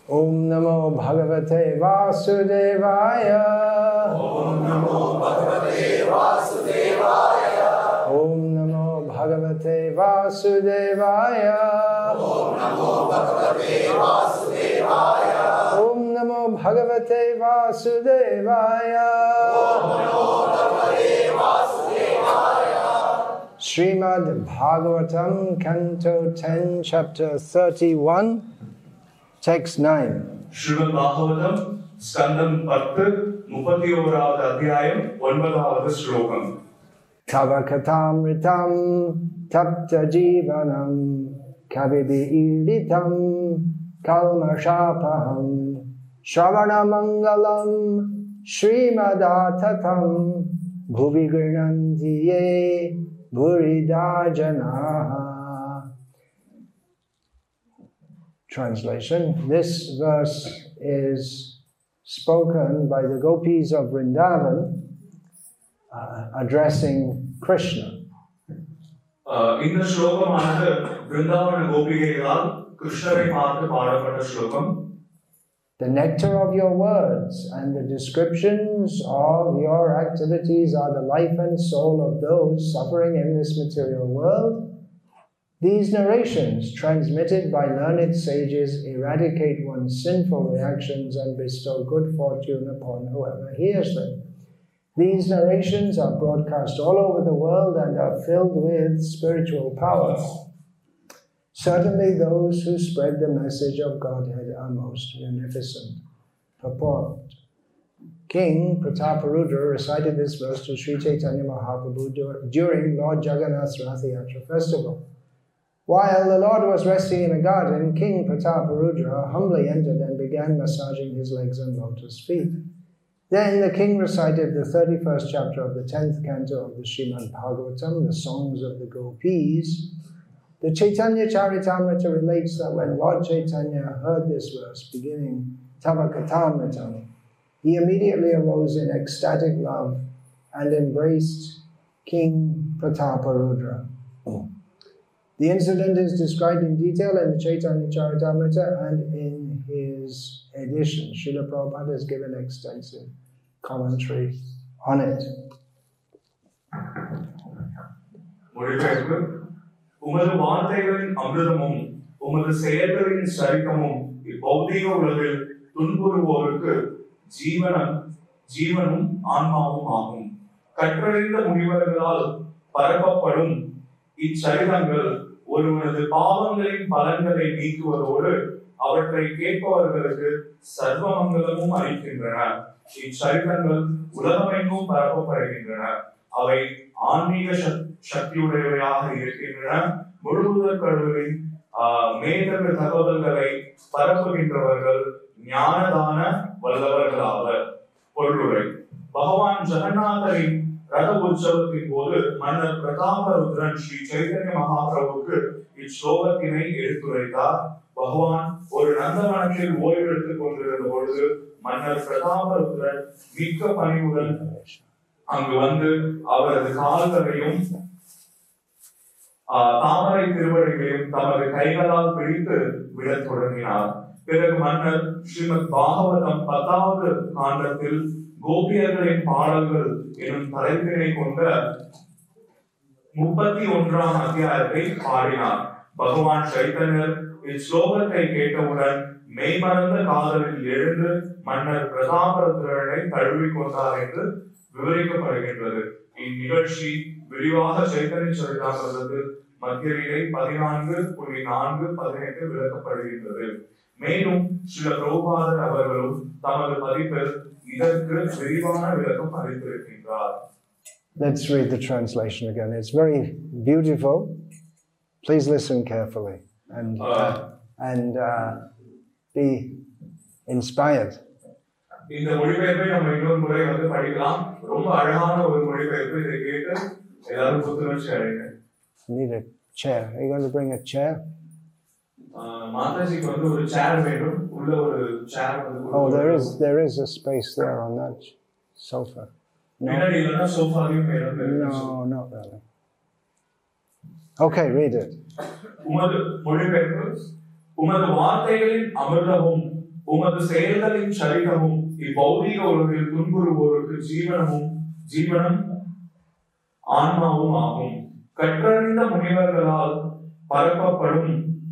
Om Namo Bhagavate Vasudevaya. Om Namo Bhagavate Vasudevaya. Om Namo Bhagavate Vasudevaya. Om Namo Bhagavate Vasudevaya. Om Namo Bhagavate Vasudevaya. Om Namo Bhagavate Vasudevaya. Srimad Bhagavatam, Canto 10, Chapter 31, Text 9. Srimad Bhagavatam, Skandam 10, 31வது அத்தியாயம் 9வது ஸ்லோகம். Tava katamritam tapta jivanam kavidi ilitam kalmashapaham shravana mangalam shrimadatam bhuvi grinanti ye buridajanaha. Translation. This verse is spoken by the gopis of Vrindavan addressing Krishna. இந்த ஸ்லோகமானது விருந்தாவன கோபிகைகளால் கிருஷ்ணரை பார்த்து பாடப்பட்ட ஸ்லோகம். The nectar of your words and the descriptions of your activities are the life and soul of those suffering in this material world. These narrations, transmitted by learned sages, eradicate one's sinful reactions and bestow good fortune upon whoever hears them. These narrations are broadcast all over the world and are filled with spiritual power. Certainly those who spread the message of Godhead are most munificent. Purport. King Prataparudra recited this verse to Sri Chaitanya Mahaprabhu during Lord Jagannath's Rath Yatra festival. While the Lord was resting in a garden, King Prataparudra humbly entered and began massaging his legs and lotus feet. Then the king recited the 31st chapter of the 10th canto of the Srimad Bhagavatam, the songs of the gopis. The Chaitanya Charitamrita relates that when Lord Chaitanya heard this verse beginning Tava Katamritam, he immediately arose in ecstatic love and embraced King Prataparudra. The incident is described in detail in the Chaitanya Charitamrita and in his edition. Srila Prabhupada has given extensive commentary on it. மொழிபெயர்ப்பு. உமது வார்த்தைகளின் அமிர்தமும் உமது செயல்களின் சரித்தமும் இப்பௌதிக உலகில் துன்புறுவோருக்கு ஜீவனும் ஆன்மாவும் ஆகும். கற்றறிந்த முனிவர்களால் பரப்பப்படும் இச்சரிதங்கள் ஒருவனது பாவங்களின் பலன்களை நீக்குவதோடு அவற்றை கேட்பவர்களுக்கு சர்வமங்கலமும் அளிக்கின்றன. இச்சரிதங்கள் உலகமெங்கும் பரப்பப்படுகின்றன. அவை ஆன்மீக சக்தியுடையவையாக இருக்கின்றன. முழுமுதற் கடவுளின் மேதகு தகவல்களை பரப்புகின்றவர்கள் ஞானதான வல்லவர்களாவர். பொருளுரை. பகவான் ஜெகநாதரின் ரத உற்சவத்தின் போது மன்னர் பிரதாபருத்ரன் ஸ்ரீ சைதன்ய மகாபிரபுவுக்கு இச்சோகத்தினை எடுத்துரைத்தார். பகவான் ஒரு நந்தவனத்தில் ஓய்வெடுத்துக் கொண்டிருந்த பொழுது மன்னர் பிரதாபருத்ரன் மிக்க பணிவுடன் அங்கு வந்து அவரது கால்களையும் தாமரை திருவடிகளையும் தமது கைகளால் பிடித்து விடத் தொடங்கினார். பிறகு மன்னர் ஸ்ரீமத் பாகவதம் 10வது காண்டத்தில் கோபியர்களின் பாடல்கள் எனும் தலைப்பினை கொண்ட 31ஆம் அத்தியாயத்தை பாடினார். பகவான் சைத்தன்யர் இஸ்லோகத்தை கேட்டவுடன் மெய்மறந்த காதலில் எழுந்து மன்னர் பிரதாபருத்ரனை தழுவிக் கொண்டார் என்று விவரிக்கப்படுகின்றது. இந்நிகழ்ச்சி விரிவாக சைத்தன்ய சரிதாமிரதத்தில் மத்திய 14.4-18 விளக்கப்படுகின்றது. மேலும் சில பிரபுபாதர் அவர்களும் தமது பதிப்பில் இதற்கு விரிவான விளக்கம் அளித்திருக்கின்றார். Let's read the translation again. It's very beautiful. Please listen carefully and be inspired. இந்த மொழிபெயர்ப்பை நம்ம இன்னொரு முறை வந்து படிக்கலாம். ரொம்ப அழகான ஒரு மொழிபெயர்ப்பு. இதை கேட்டு எல்லாரும் புத்துணர்ச்சி அடைங்க. Need a chair. Are you going to bring a chair? மாதாஜிக்கு வந்து ஒரு சேர் வேணும். உள்ள ஒரு சேர் வந்து. Oh, there is a space there on that sofa. No, not really. Okay, read it. உமது மொழிபெயர்ப்பு. உமது வார்த்தைகளின் அமிர்தமும் உமது செயல்களின் சரிதமும் இப்பௌதிக உலகில் துன்புறுவோருக்கு ஜீவனம் ஆன்மாவும் ஆகும். கற்றறிந்த முனிவர்களால் பரப்பப்படும்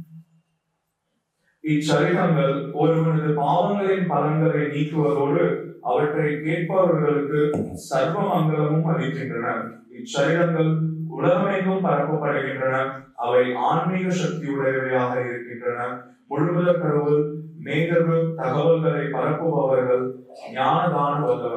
இச்சரிதங்கள் ஒருவனது பாவங்களின் பலன்களை நீக்குவதோடு அவற்றை கேட்பவர்களுக்கு சர்வ மங்களமும் அளிக்கின்றன. இச்சரிதங்கள் உலகமெங்கும் பரப்பப்படுகின்றன. அவை ஆன்மீக சக்தியுடையவையாக இருக்கின்றன. முழுவதற் கடவுள் மேகர்கள் தகவல்களை பரப்புபவர்கள் ஞானதான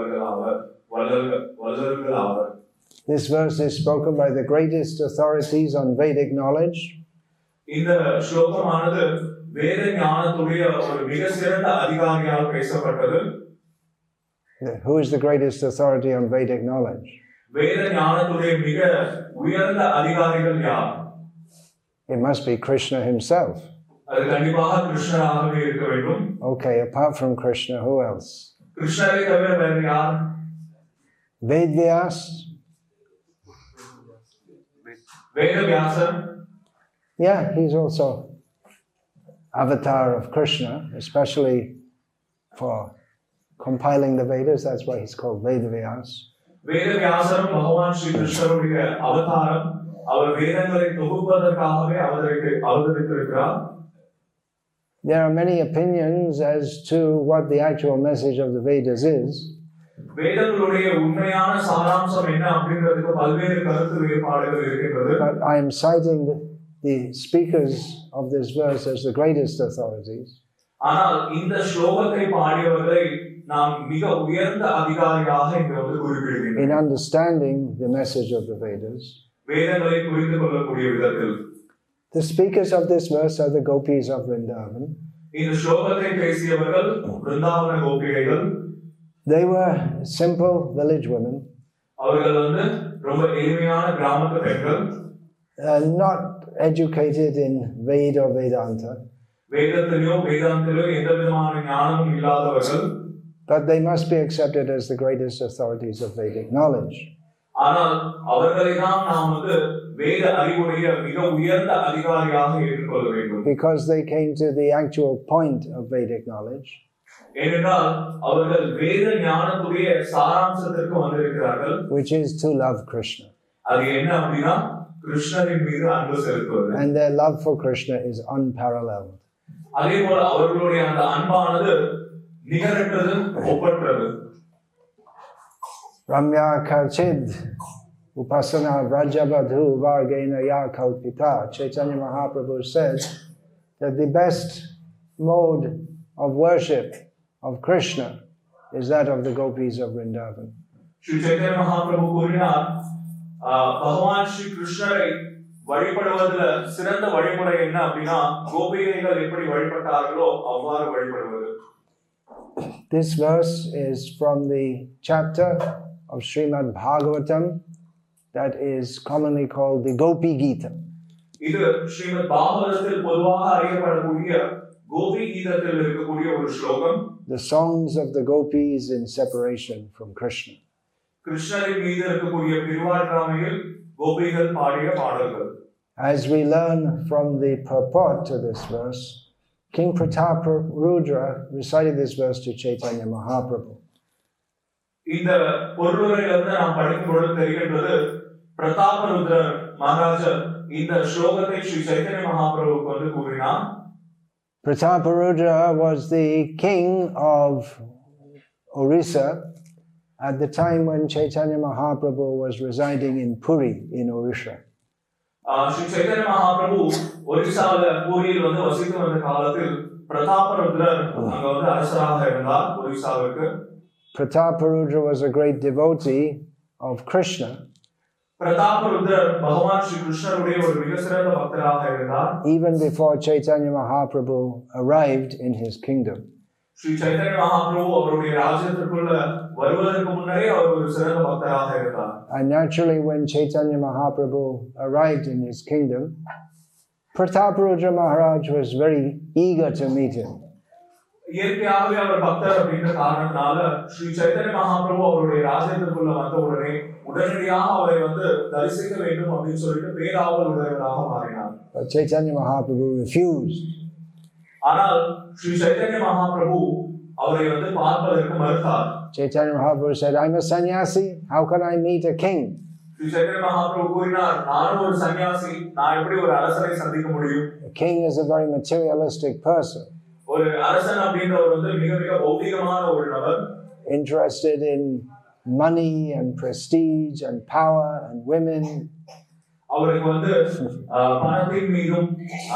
வல்லவர்கள் ஆவர். This verse is spoken by the greatest authorities on Vedic knowledge. இந்த ஸ்லோகமானது வேத ஞானத்துடைய ஒரு மிக சிறந்த அதிகாரியால் பேசப்பட்டது. Who is the greatest authority on Vedic knowledge? வேத ஞானத்துடைய மிக உயர்ந்த அதிகாரிகள் யார்? It must be Krishna himself. அது கண்டிப்பாக கிருஷ்ணராகவே இருக்க வேண்டும். Okay, apart from Krishna, who else? கிருஷ்ணரை தவிர வேறு யார்? Vedvyas. Vedavyasa. Yeah, he's also avatar of Krishna, especially for compiling the Vedas. That's why he's called Vedavyas. வேதவியாசரும் பகவான் ஸ்ரீ கிருஷ்ணருடைய அவதாரம். அவர் வேதங்களை தொகுப்பதற்காகவே அவதரித்திருக்கிறார். There are many opinions as to what the actual message of the Vedas is. வேதங்களுடைய உண்மையான சாராம்சம் என்ன அப்படிங்கிறதுக்கு பல்வேறு கருத்து வேறுபாடுகள் இருக்கின்றது. But I am citing the speakers of this verse as the greatest authorities. ஆனால் இந்த ஸ்லோகத்தை பாடியவர்களை நாம் மிக உயர்ந்த அதிகாரியாக இங்கு வந்து குறிப்பிடுகிறோம். In understanding the message of the Vedas. வேதங்களை புரிந்து கொள்ளக்கூடிய விதத்தில். The speakers of this verse are the gopis of Vrindavan. இந்த ஸ்லோகத்தை பேசியவர்கள் விருந்தாவன கோபிகைகள். They were simple village women. அவர்கள் வந்து ரொம்ப எளிமையான கிராமத்து பெண்கள். Not educated in Veda or Vedanta. வேதத்திலோ வேதாந்திலோ எந்த விதமான ஞானமும் இல்லாதவர்கள். But they must be accepted as the greatest authorities of Vedic knowledge. ஆனால் அவர்களை நாம் வந்து வேத அறிவுடைய மிக உயர்ந்த அதிகாரியாக ஏற்றுக்கொள்ள வேண்டும். Because they came to the actual point of Vedic knowledge. ஏனென்றால் அவர்கள் வேத ஞானத்துடைய சாராம்சத்திற்கு வந்திருக்கிறார்கள். Which is to love Krishna. அது என்ன அப்படின்னா கிருஷ்ணரின் மீது அன்பு செலுத்துவது. And their love for Krishna is unparalleled. அதே போல அவர்களுடைய அந்த அன்பானது நிகரற்றது, ஒப்பற்றது. Ramya Karchid Upasana Vrajabadhu Vargena Ya Kalpita. Chaitanya Mahaprabhu said that the best mode of worship of Krishna is that of the gopis of Vrindavan. Shri Chaitanya Mahaprabhu கூறினார், பகவான் ஸ்ரீ கிருஷ்ணரை வழிபடுவதில் சிறந்த வழிமுறை என்ன அப்படின்னா கோபிகைகள் எப்படி வழிபட்டார்களோ அவ்வாறு வழிபடுவது. This verse is from the chapter of Srimad Bhagavatam that is commonly called the Gopi Gita. இது ஸ்ரீமத் பாகவதத்தில் பொதுவாக அறியப்படக்கூடிய கோபி கீதத்தில் இருக்கக்கூடிய ஒரு ஸ்லோகம். The songs of the gopis in separation from Krishna. கிருஷ்ணரின் மீது இருக்கக்கூடிய பிரிவாற்றாமையில் கோபிகள் பாடிய பாடல்கள். As we learn from the purport to this verse, King Prataparudra recited this verse to Chaitanya Mahaprabhu. இந்த பொருளுரையிலிருந்து நாம் படிக்கும் பொழுது தெரிகின்றது, பிரதாபருத்ரர் மகாராஜர் இந்த ஸ்லோகத்தை ஸ்ரீ சைத்தன்ய மகாபிரபுவுக்கு வந்து கூறினார். Prataparudra was the king of Orissa at the time when Chaitanya Mahaprabhu was residing in Puri in Orissa. Sri Chaitanya Mahaprabhu ஒரிசால பூரியில் வந்து வசித்து வந்த காலத்தில் பிரதாபருத்ரர் அங்க வந்து அரசராக இருந்தார் ஒரிசாவுக்கு. Prataparudra was a great devotee of Krishna. பிரதாபருத்ரர் பகவான் ஸ்ரீ கிருஷ்ணருடைய ஒரு மிக சிறந்த பக்தராக இருந்தார். Even before Chaitanya Mahaprabhu arrived in his kingdom. Sri Chaitanya Mahaprabhu அவருடைய ராஜ்யத்திற்குள்ள வருவதற்கு முன்னரே அவர் ஒரு சிறந்த பக்தராக இருந்தார். And naturally when Chaitanya Mahaprabhu arrived in his kingdom, Prataparudra Maharaj was very eager to meet him. இயற்கையாகவே அவர் பக்தர் அப்படின்ற காரணத்தினால ஸ்ரீ சைத்தன்ய மகாபிரபு அவருடைய ராஜ்யத்திற்குள்ள வந்த உடனே உடனடியாக அவரை வந்து தரிசிக்க வேண்டும் அப்படின்னு சொல்லிட்டு பேராவல் உடையவராக மாறினார். But Chaitanya Mahaprabhu refused. ஆனால் ஸ்ரீ சைத்தன்ய மகாபிரபு அவரை வந்து பார்ப்பதற்கு மறுத்தார். Chaitanya Mahaprabhu said, I'm a sannyasi, how can I meet a king? Sri Chaitanya Mahaprabhu கூறினார், நானும் ஒரு சன்னியாசி, நான் எப்படி ஒரு அரசனை சந்திக்க முடியும்? A king is a very materialistic person. ஒரு அரசன் அப்படின்றவர் வந்து மிக மிக பௌதிகமான ஒரு நபர். Interested in money and prestige and power and women. அவருக்கு வந்து பணத்தின் மீதும்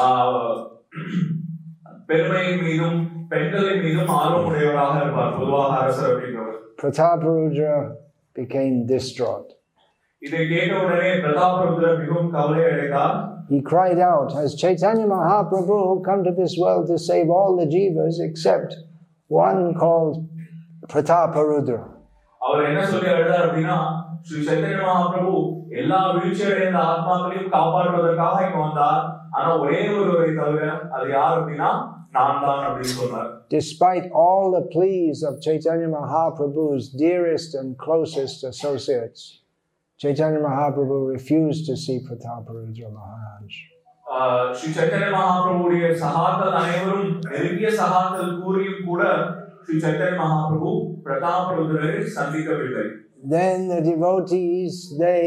பெருமையின் மீதும் பெண்களின் மீதும் ஆர்வமுடையவராக இருப்பார் பொதுவாக அரசர் அப்படின்றவர். Prataparudra became distraught. இதை கேட்ட உடனே பிரதாபருத்ரர் மிகவும் கவலை அடைந்தார். He cried out, has Chaitanya Mahaprabhu come to this world to save all the jivas except one called Prataparudra? அவர் என்ன சொல்லி அழுதார் அப்படின்னா, ஸ்ரீ சைத்தன்ய மகாபிரபு எல்லா வீழ்ச்சி அடைந்த ஆத்மாக்களையும் காப்பாற்றுவதற்காக இங்க வந்தார், ஆனா ஒரே ஒருவரை தவிர அது யார் அப்படின்னா நான் தான் அப்படின்னு சொன்னார். Despite all the pleas of Chaitanya Mahaprabhu's dearest and closest associates, Chaitanya Mahaprabhu refused to see Prataparudra Maharaj. Sri Chaitanya மகாபிரபுடைய சகாக்கள் அனைவரும் நெருங்கிய சகாக்கள் கூறியும் கூட Sri Chaitanya Mahaprabhu பிரதாபருத்ரரை சந்திக்கவில்லை. Then the devotees, they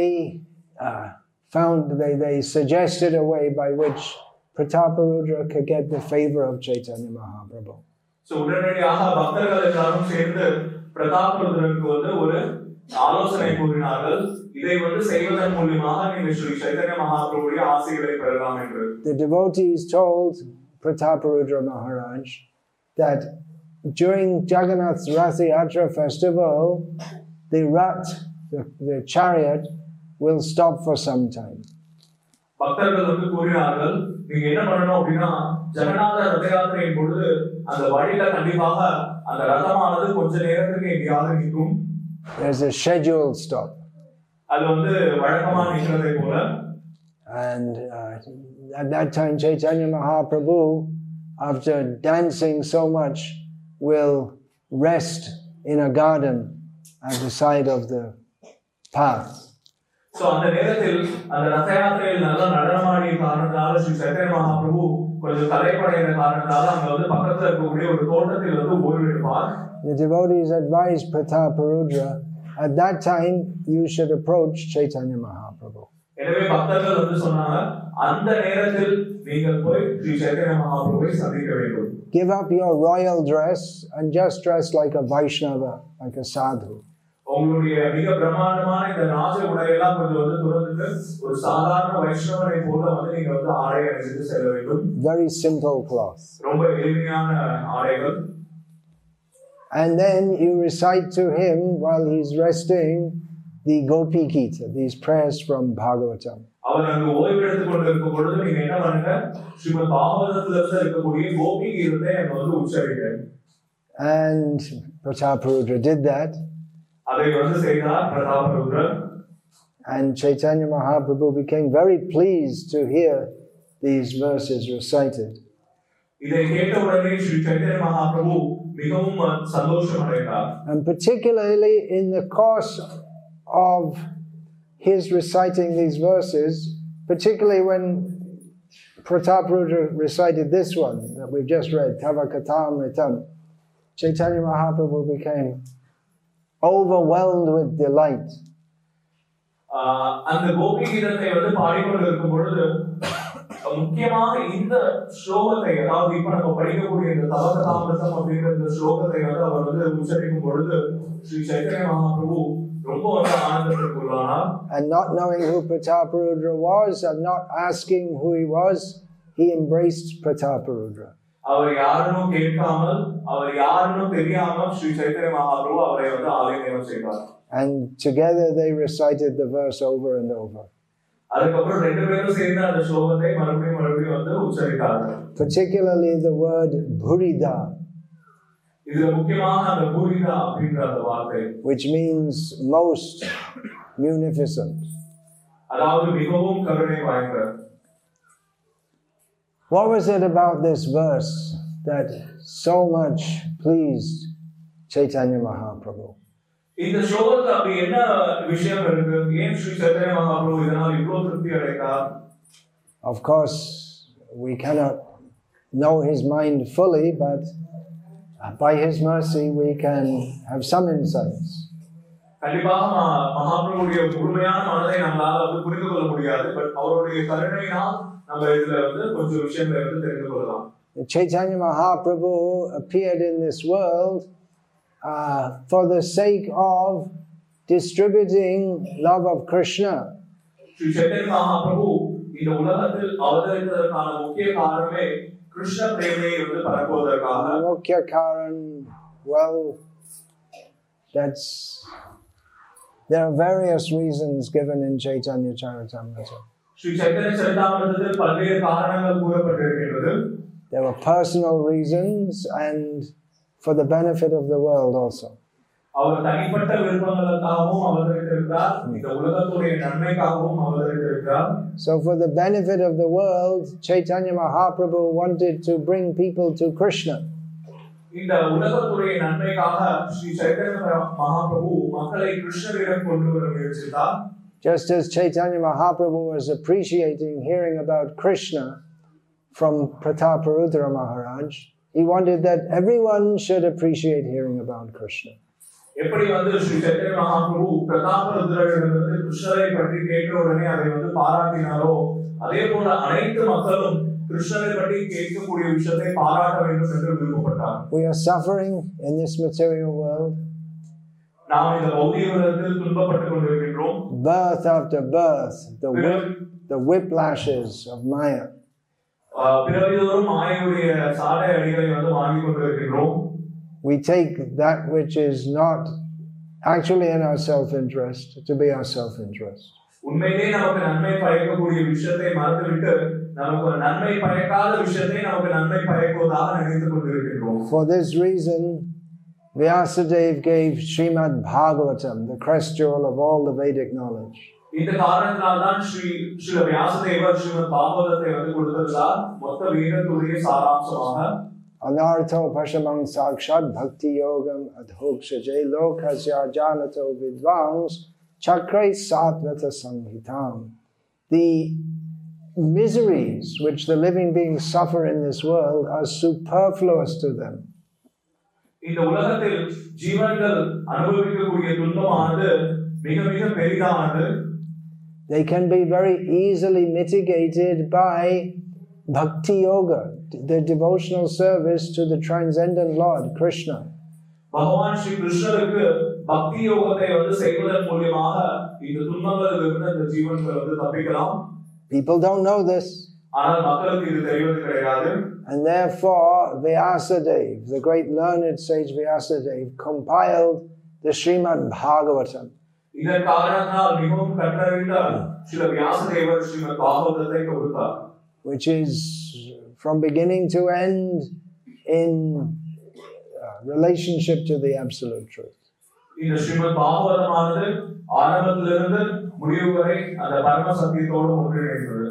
suggested a way by which Prataparudra could get the favor of Chaitanya Mahaprabhu. So உடனடியாக பக்தர்கள் எல்லாரும் சேர்ந்து பிரதாபருத்ரருக்கு வந்து ஒரு ஆலோசனை கூறினார்கள். இதை வந்து செய்வதன் மூலமாக நீங்கள் ஸ்ரீ சைத்தன்ய மகாபிரபுடைய ஆசீர்வாதங்களை பெறலாம் என்று. The devotees told Prataparudra Maharaj that during Jagannath's Rath Yatra festival, the chariot will stop for some time. பக்தர்கள் வந்து கூறினார்கள், நீங்க என்ன பண்ணணும் அப்படின்னா ஜெகநாத ரத யாத்திரையின் பொழுது அந்த வழியில கண்டிப்பாக அந்த ரதமானது கொஞ்ச நேரத்துக்கு எங்கேயாவது நிற்கும். There's a scheduled stop. அது வந்து வழக்கமா நிற்கிறதை போல. And at that time Chaitanya Mahaprabhu, after dancing so much, will rest in a garden at the side of the path. So அந்த நேரத்தில் அந்த ரத யாத்திரையில் நல்ல நடனமாடிய காரணத்தால் ஸ்ரீ சைத்தன்ய மகாபிரபு கொஞ்சம் கலைப்படைந்த காரணத்தால் அங்க வந்து பக்கத்துல இருக்கக்கூடிய ஒரு தோட்டத்தில் வந்து ஓய்வெடுப்பார். The devotees advised Prataparudra, at that time you should approach Chaitanya Mahaprabhu. எனவே பக்தர்கள் வந்து சொன்னாங்க, அந்த நேரத்தில் நீங்கள் போய் ஸ்ரீ சைத்தன்ய மகாபிரபுவை சந்திக்க வேண்டும். Give up your royal dress and just dress like a Vaishnava, like a sadhu. உங்களுடைய மிக பிரமாண்டமான இந்த ராஜ உடையெல்லாம் கொஞ்சம் வந்து துறந்துட்டு ஒரு சாதாரண வைஷ்ணவனை போல வந்து நீங்க வந்து ஆடை அணிந்து செல்ல வேண்டும். Very simple cloth. ரொம்ப எளிமையான ஆடைகள். And then you recite to him while he's resting the Gopi Gita, these prayers from Bhagavatam. அவர் அங்கு ஓய்வு எடுத்துக் கொண்டிருக்கும் பொழுது நீங்க என்ன பண்ணுங்க, ஸ்ரீமத் பாகவதத்துல இருந்து இருக்கக்கூடிய கோபி கீதத்தை அங்க வந்து உச்சரிங்க. And Prataparudra did that. அதை வந்து செய்தார் பிரதாபருத்ரர். And Chaitanya Mahaprabhu became very pleased to hear these verses recited. இதை கேட்ட உடனே ஸ்ரீ சைத்தன்ய மகாபிரபு மிகவும் சந்தோஷம் அடைந்தார். And particularly in the course of his reciting these verses, particularly when Prataparudra recited this one that we've just read, Tava Katamritam, Chaitanya Mahaprabhu became overwhelmed with delight. அந்த கோபி கீதத்தை வந்து பாடிக்கொண்டிருக்கும் பொழுது முக்கியமாக இந்த ஸ்லோகத்தை, அதாவது இப்ப நம்ம படிக்கக்கூடிய இந்த தவகதாமிருதம் அப்படிங்கிற இந்த ஸ்லோகத்தை வந்து அவர் வந்து உச்சரிக்கும் பொழுது ஸ்ரீ சைத்தன்ய மகாபிரபு ரொம்ப வந்து ஆனந்தத்திற்குள்ளானார். And not knowing who Prataparudra was and not asking who he was, he embraced Prataparudra. அவர் யாருன்னு கேட்காமல், அவர் யாருன்னு தெரியாமல் ஸ்ரீ சைத்தன்ய மகாபிரபு அவரை வந்து ஆலிங்கனம் செய்தார். And together they recited the verse over and over. அதுக்கப்புறம் ரெண்டு பேரும் சேர்ந்து அந்த ஸ்லோகத்தை மறுபடியும் வந்து உச்சரித்தார்கள். Particularly the word Bhurida, இதுல முக்கியமாக அந்த பூரிதா அப்படின்ற அந்த வார்த்தை, which means most munificent. அதாவது மிகவும் கருணை வாய்ந்த. What was it about this verse that so much pleased Chaitanya Mahaprabhu? இந்த ஸ்லோகத்துல அப்படி என்ன விஷயம் இருக்கு? ஏன் ஸ்ரீ சைத்தன்ய மகாபிரபு இதனால் இவ்வளவு திருப்தி அடைந்தார்? Of course, we cannot know his mind fully, but by his mercy we can have some insights. கண்டிப்பாக மகாபிரபுடைய முழுமையான மனதை நம்மளால புரிந்து கொள்ள முடியாது, பட் அவருடைய கருணையினால் நம்ம இதுல கொஞ்சம் விஷயங்களை தெரிந்து கொள்ளலாம். Chaitanya Mahaprabhu appeared in this world for the sake of distributing love of Krishna. Sri Chaitanya Mahaprabhu இந்த உலகத்தில் அவதரித்ததற்கான முக்கிய காரணமே கிருஷ்ண பிரேமையை பரப்புவதற்காக. முக்கிய காரணம், well, there are various reasons given in Chaitanya Charitamrita. Sri Chaitanya Charitamritathil பல்வேறு காரணங்கள் கூறப்பட்டிருக்கிறது. There were personal reasons and for the benefit of the world also. அவர் தனிப்பட்ட விருப்பங்களுக்காகவும் அவதரித்திருக்கிறார், இந்த உலகத்துடைய நன்மைக்காகவும் அவதரித்திருக்கிறார். So for the benefit of the world, Chaitanya Mahaprabhu wanted to bring people to Krishna. இந்த உலகத்துடைய நன்மைக்காக ஸ்ரீ சைத்தன்ய மகாபிரபு மக்களை கிருஷ்ணரிடம் கொண்டு வர முயற்சித்தார். Just as Chaitanya Mahaprabhu was appreciating hearing about Krishna from Prataparudra Maharaj, he wanted that everyone should appreciate hearing about Krishna. எப்படி ஸ்ரீ சைத்தன்ய மகாபிரபு பிரதாபருத்ரரிடமிருந்து கிருஷ்ணரை பற்றி கேட்ட உடனே அதை பாராட்டினாரோ, அதே போல அனைத்து மக்களும் கிருஷ்ணரை பற்றி கேட்கக்கூடிய விஷயத்தை பாராட்ட வேண்டும் என்று விருப்பப்பட்டார். We are suffering in this material world. நாம் இந்த பௌதிக உலகத்தில் துன்பப்பட்டுக் கொண்டிருக்கின்றோம். Birth after birth, the whiplashes of Maya. பிறவிதோறும் மாயையுடைய சாடை அடிகளை வாங்கிக் கொண்டிருக்கின்றோம். We take that which is not actually in our self-interest to be our self-interest. உண்மையிலே நமக்கு நன்மை பயக்கக்கூடிய விஷயத்தை மறந்துவிட்டு நமக்கு நன்மை பயக்காத விஷயத்தை நமக்கு நன்மை பயக்குவதாக நினைத்துக் கொண்டிருக்கின்றோம். For this reason, Vyasadeva gave Srimad Bhagavatam, the crest jewel of all the Vedic knowledge. இந்த காரணத்தினால்தான் ஸ்ரீ வியாசதேவர் ஸ்ரீமத் பாகவதத்தை கொடுத்திருக்கிறார், மொத்த வேதத்துடைய சாராம்சமாக. Anartho pashamang sakshat bhakti yogam adhokshaje lokasya janato vidvans chakrai satvata samhitam. The miseries which the living beings suffer in this world are superfluous to them. இந்த உலகத்தில் ஜீவன்கள் அனுபவிக்கக்கூடிய துன்பமானது மிக மிக பெரிதானது. They can be very easily mitigated by bhakti yoga, the devotional service to the transcendent Lord Krishna. பகவான் ஸ்ரீ கிருஷ்ணருக்கு பக்தி யோகத்தை செய்வதன் மூலமாக இந்த துன்பங்களிலிருந்து இந்த ஜீவன்கள் தப்பிக்கலாம். People don't know this. ஆனால் மக்களுக்கு இது தெரிவது கிடையாது. And therefore Vyasadeva, the great learned sage Vyasadeva, compiled the Srimad Bhagavatam. இதன் காரணத்தால் மிகவும் கற்றறிந்த ஸ்ரீ வியாசதேவர் ஸ்ரீமத் பாகவதத்தை கொடுத்தார். Which is from beginning to end in relationship to the absolute truth. இந்த ஸ்ரீமத் பாகவதமானது ஆரம்பத்திலிருந்து முடிவு வரை அந்த பரம சத்தியத்தோடு ஒன்றிணைந்தது.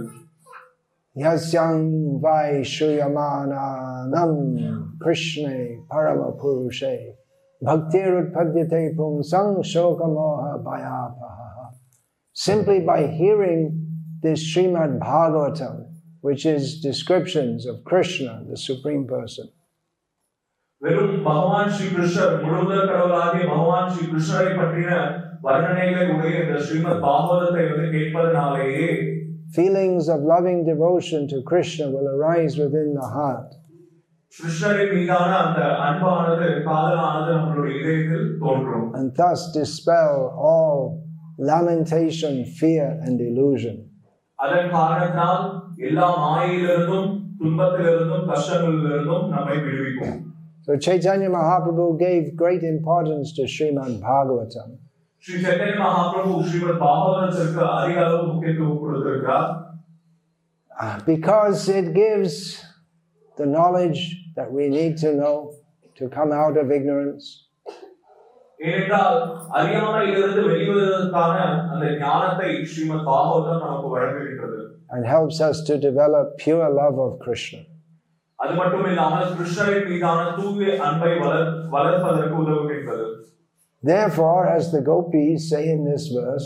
Yasyam vai shriyamananam Krishne parama purushe bhaktirutpadyate pumsang shokamoha bhayapaha. Simply by hearing this Srimad Bhagavatam, which is descriptions of Krishna, the Supreme Person. வெறும் பகவான் ஸ்ரீ கிருஷ்ணர் முழுமுதற் கடவுளாகிய பகவான் ஸ்ரீ கிருஷ்ணரை பற்றின வர்ணனைகளை உடைய இந்த ஸ்ரீமத் பாகவதத்தை கேட்பதனாலேயே feelings of loving devotion to Krishna will arise within the heart. கிருஷ்ணரின் மீதான அந்த அன்பானது காதலானது நம்மளுடைய இதயத்தில் தோன்றும். And thus dispel all lamentation, fear and illusion. அதன் காரணத்தால் எல்லா மாயையிலிருந்தும் துன்பத்திலிருந்தும் கஷ்டங்களிலிருந்தும் நம்மை விடுவிக்கும். So Chaitanya Mahaprabhu gave great importance to Srimad Bhagavatam. Sri Chaitanya Mahaprabhu Srimad Bhagavatam அதிக அளவு முக்கியத்துவம் கொடுத்திருக்கிறார். Because it gives the knowledge that we need to know to come out of ignorance. ஏனென்றால் அறியாமையிலிருந்து வெளிவருவதற்கான அந்த ஞானத்தை ஸ்ரீமத் பாகவதம் நமக்கு வழங்குகிறது. And helps us to develop pure love of Krishna. அது மட்டும் இல்லாமல் கிருஷ்ணரின் மீதான தூய அன்பை வளர்ப்பதற்கு உதவுகின்றது. Therefore, as the gopis say in this verse,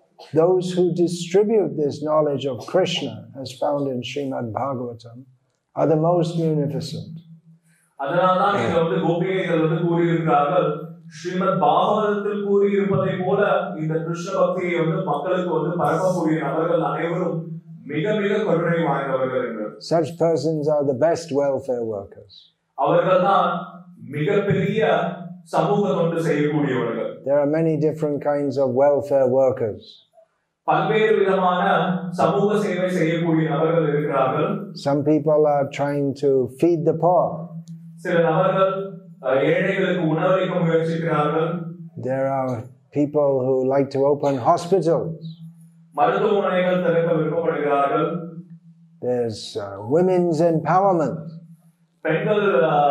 those who distribute this knowledge of Krishna, as found in Srimad Bhagavatam, are the most munificent. அதனால்தான் இங்க வந்து கோபிகைகள் வந்து கூறியிருக்கிறார்கள், ஸ்ரீமத் பாகவதத்தில் கூறியிருப்பதை போல இந்த கிருஷ்ண பக்தியை வந்து மக்களுக்கு வந்து பரப்பக்கூடிய நபர்கள் அனைவரும் மிக மிக கருணை வாய்ந்தவர்கள் என்று. Such persons are the best welfare workers. அவர்கள்தான் மிகப்பெரிய சமூக தொண்டு செய்யக்கூடியவர்கள். There are many different kinds of welfare workers. பல்வேறு விதமான சமூக சேவை செய்யக்கூடிய நபர்கள் இருக்கிறார்கள். Some people are trying to feed the poor. சில நபர்கள் ஏழைகளுக்கு உணவளிக்க முயற்சிக்கிறார்கள். There are people who like to open hospitals. மருத்துவமனைகள் திறக்க விருப்பப்படுகிறார்கள். There's women's empowerment. பெண்கள்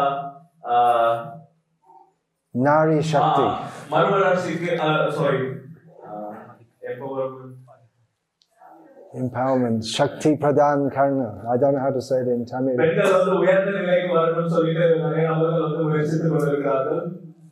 Nari Shakti. மறுவளர்ச்சிக்கு Empowerment. Shakti Pradhan Karna. I don't know how to say it in Tamil. பெண்கள் வந்து உயர்ந்த நிலைக்கு வரணும்னு சொல்லிட்டு நிறைய நபர்கள் வந்து முயற்சித்துக் கொண்டிருக்கிறார்கள்.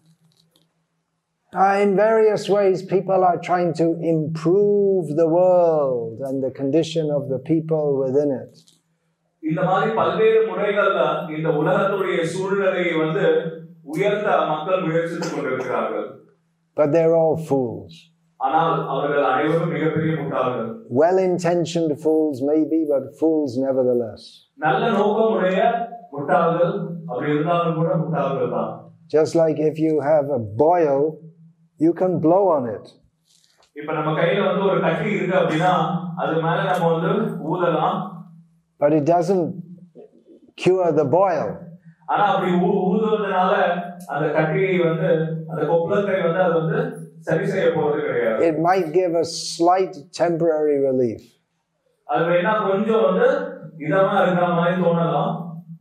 In various ways, people are trying to improve the world and the condition of the people within it. இந்த மாதிரி பல்வேறு முறைகள்ல இந்த உலகத்துடைய சூழ்நிலையை வந்து உயர்த்த மக்கள் முயற்சித்துக் கொண்டிருக்கிறார்கள். But they're all fools. ஆனால் அவர்கள் அனைவரும் மிகப்பெரிய முட்டாள்கள். Well-intentioned fools maybe, but fools nevertheless. நல்ல நோக்கமுடைய முட்டாள்கள், அப்படி இருந்தாலும் கூட முட்டாள்கள் தான். Just like if you have a boil, you can blow on it. இப்ப நம்ம கையில வந்து ஒரு கட்டி இருக்கு அப்படினா அது மேல நம்ம வந்து ஊதலாம். But it doesn't cure the boil. ஆனா அப்படி ஊதுவதனால அந்த கட்டியை வந்து அந்த கொப்பளத்தை வந்து அது வந்து சரி செய்ய போறது கிடையாது. It might give a slight temporary relief. அது வேணா கொஞ்சம் வந்து இதமா இருக்கிற மாதிரி தோணலாம்.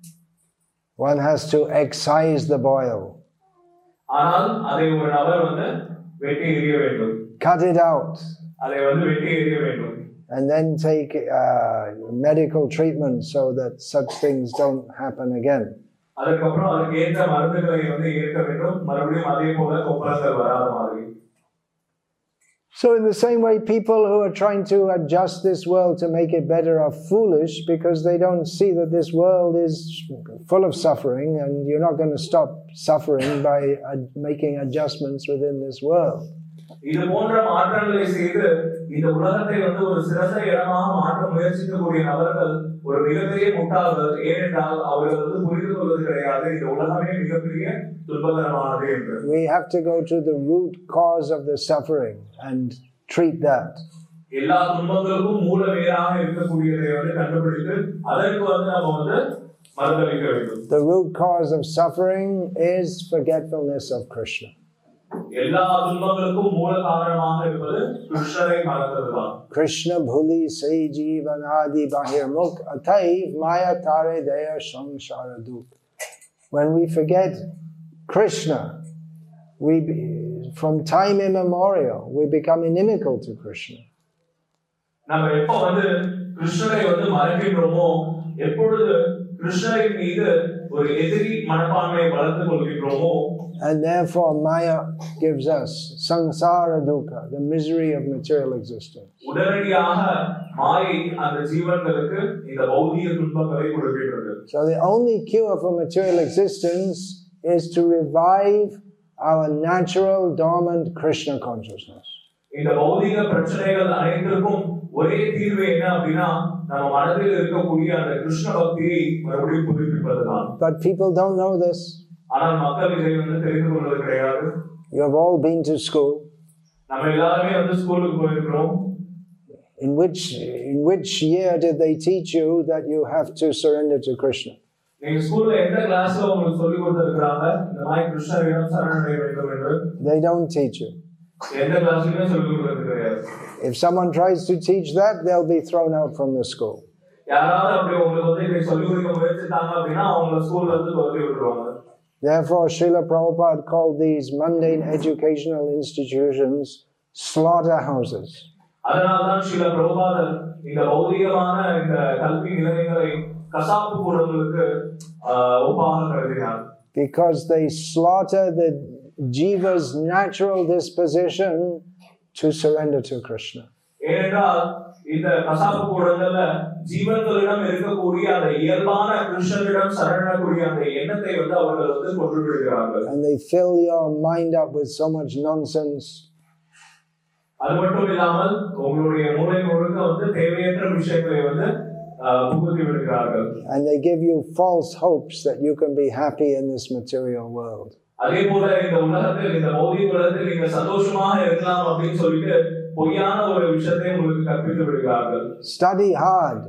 One has to excise the boil. ஆனால் அதை ஒரு நபர் வந்து வெட்டி எறிய வேண்டும். Cut it out. அதை வந்து வெட்டி எறிய வேண்டும். And then take medical treatment so that such things don't happen again. அதுக்கப்புறம் அதுக்கு ஏற்ற மருந்துகளை வந்து ஏற்க வேண்டும். மறுபடியும் அதே போல கொப்பளங்கள் வராத மாதிரி. So in the same way, people who are trying to adjust this world to make it better are foolish because they don't see that this world is full of suffering and you're not going to stop suffering by making adjustments within this world. இது போன்ற மாற்றங்களை செய்து இந்த உலகத்தை வந்து ஒரு சிறந்த இடமாக மாற்ற முயற்சிக்கக்கூடிய நபர்கள் ஒரு மிகப்பெரிய முட்டாள்கள். ஏனென்றால் அவர்கள் வந்து புரிந்து கொள்வது கிடையாது இந்த உலகமே மிகப்பெரிய துன்பகரமானது என்று. We have to go to the root cause of the suffering and treat that. எல்லா துன்பங்களுக்கும் மூல வேராக இருக்கக்கூடியதை வந்து கண்டுபிடித்து அதற்கு வந்து நம்ம வந்து மருந்தளிக்க வேண்டும். The root cause of suffering is forgetfulness of Krishna. எல்லா துன்பங்களுக்கும் மூல காரணமாக இருப்பது கிருஷ்ணரை மறந்ததுதான். Krishna bhuli se jeevan adi bahirmukh atai maya tare daya samsara duk. When we forget Krishna, from time immemorial, we become inimical to Krishna. நம்ம எப்போ வந்து கிருஷ்ணரை வந்து மறக்கின்றோமோ, எப்பொழுது கிருஷ்ணரின் மீது ஒரு எதிரி மனப்பான்மையை வளர்த்துக் கொள்கின்றோமோ, and therefore Maya gives us samsara dukkha, the misery of material existence. உடனடியாக மாயை அந்த ஜீவன்களுக்கு இந்த பௌதிக துன்பங்களை கொடுக்கின்றது. So the only cure for material existence is to revive our natural dormant Krishna consciousness. இந்த பௌதிக பிரச்சனைகள் அனைத்திற்கும் ஒரே தீர்வு என்ன அப்படின்னா நம்ம மனதில் இருக்கக்கூடிய அந்த கிருஷ்ண பக்தியை மறுபடியும் புதுப்பிப்பதுதான். But people don't know this. ஆனால் மக்கள் இதை வந்து தெரிந்து கொள்வது கிடையாது. You have all been to school. நம்ம எல்லாரும் வந்து ஸ்கூலுக்கு போயிருக்கிறோம். In which year did they teach you that you have to surrender to Krishna? நீங்க ஸ்கூல்ல எந்த கிளாஸ்ல உங்களுக்கு சொல்லி கொடுத்திருக்காங்க இந்த மாதிரி கிருஷ்ணரிடம் சரணடைய வேண்டும் என்று? They don't teach you. எந்த கிளாஸ்லயுமே சொல்லி கொடுக்கிறது கிடையாது. If someone tries to teach that, they'll be thrown out from the school. யாராவது அப்படி உங்களுக்கு வந்து இதை சொல்லி கொடுக்க முயற்சித்தாங்க அப்படின்னா அவங்க ஸ்கூல்ல இருந்து துரத்தி விட்டுருவாங்க. Therefore, Srila Prabhupada called these mundane educational institutions slaughterhouses. அதனால்தான் ஸ்ரீல பிரபுபாதர் இந்த பௌதிகமான இந்த கல்வி நிலையங்களை கசாப்பு கூடங்களுக்கு ஒப்பாக கருதினார். Because they slaughter the jiva's natural disposition to surrender to Krishna. ஏனென்றால் இந்த கசாப்பு கூடங்கள்ல ஜீவன்களிடம் இருக்கக்கூடிய அந்த இயல்பான கிருஷ்ணனிடம் சரணக்கூடிய அந்த எண்ணத்தை வந்து அவர்கள் வந்து கொண்டு விடுகிறார்கள். And they fill your mind up with so much nonsense. அது மட்டும் இல்லாமல் உங்களுடைய மூளை முழுக்க வந்து தேவையற்ற விஷயங்களை வந்து புகுத்தி விடுகிறார்கள். And they give you false hopes that you can be happy in this material world. அதே போல இந்த உலகத்தில் இந்த பௌதிக உலகத்தில் நீங்க சந்தோஷமாக இருக்கலாம் அப்படின்னு சொல்லிட்டு பொய்யான ஒரு விஷயத்தை உங்களுக்கு கற்பித்து விடுகிறார்கள். Study hard.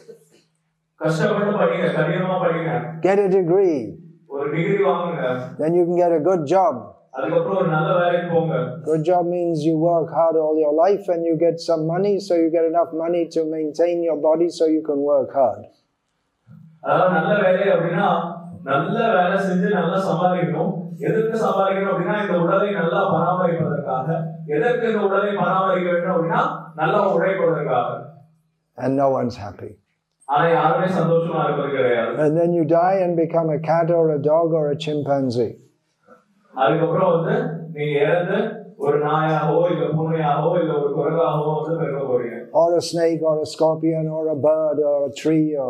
கஷ்டப்பட்டு படிங்க, கடினமா படிங்க. Get a degree. ஒரு டிகிரி வாங்குங்க. Then you can get a good job. அதுக்கப்புறம் ஒரு நல்ல வேலைக்கு போங்க. Good job means you work hard all your life and you get some money, so you get enough money to maintain your body so you can work hard. அதாவது நல்ல வேலை அப்படின்னா நல்ல வேலை செஞ்சு நல்லா சம்பாதிக்கணும். எதற்கு சம்பாதிக்கணும் அப்படின்னா இந்த உடலை நல்லா பராமரிப்பதற்காக. எதற்கு இந்த உடலை பராமரிக்க வேண்டும் அப்படின்னா நல்லா உழைப்பதற்காக. And no one's happy. ஆனா யாருமே சந்தோஷமா இருப்பது கிடையாது. And then you die and become a cat or a dog or a chimpanzee. அதுக்கப்புறம் வந்து நீங்க இறந்து ஒரு நாயாகவோ இல்ல பூனையாகவோ இல்ல ஒரு குரங்காகவோ வந்து பிறக்க போறீங்க. Or a snake or a scorpion or a bird or a tree or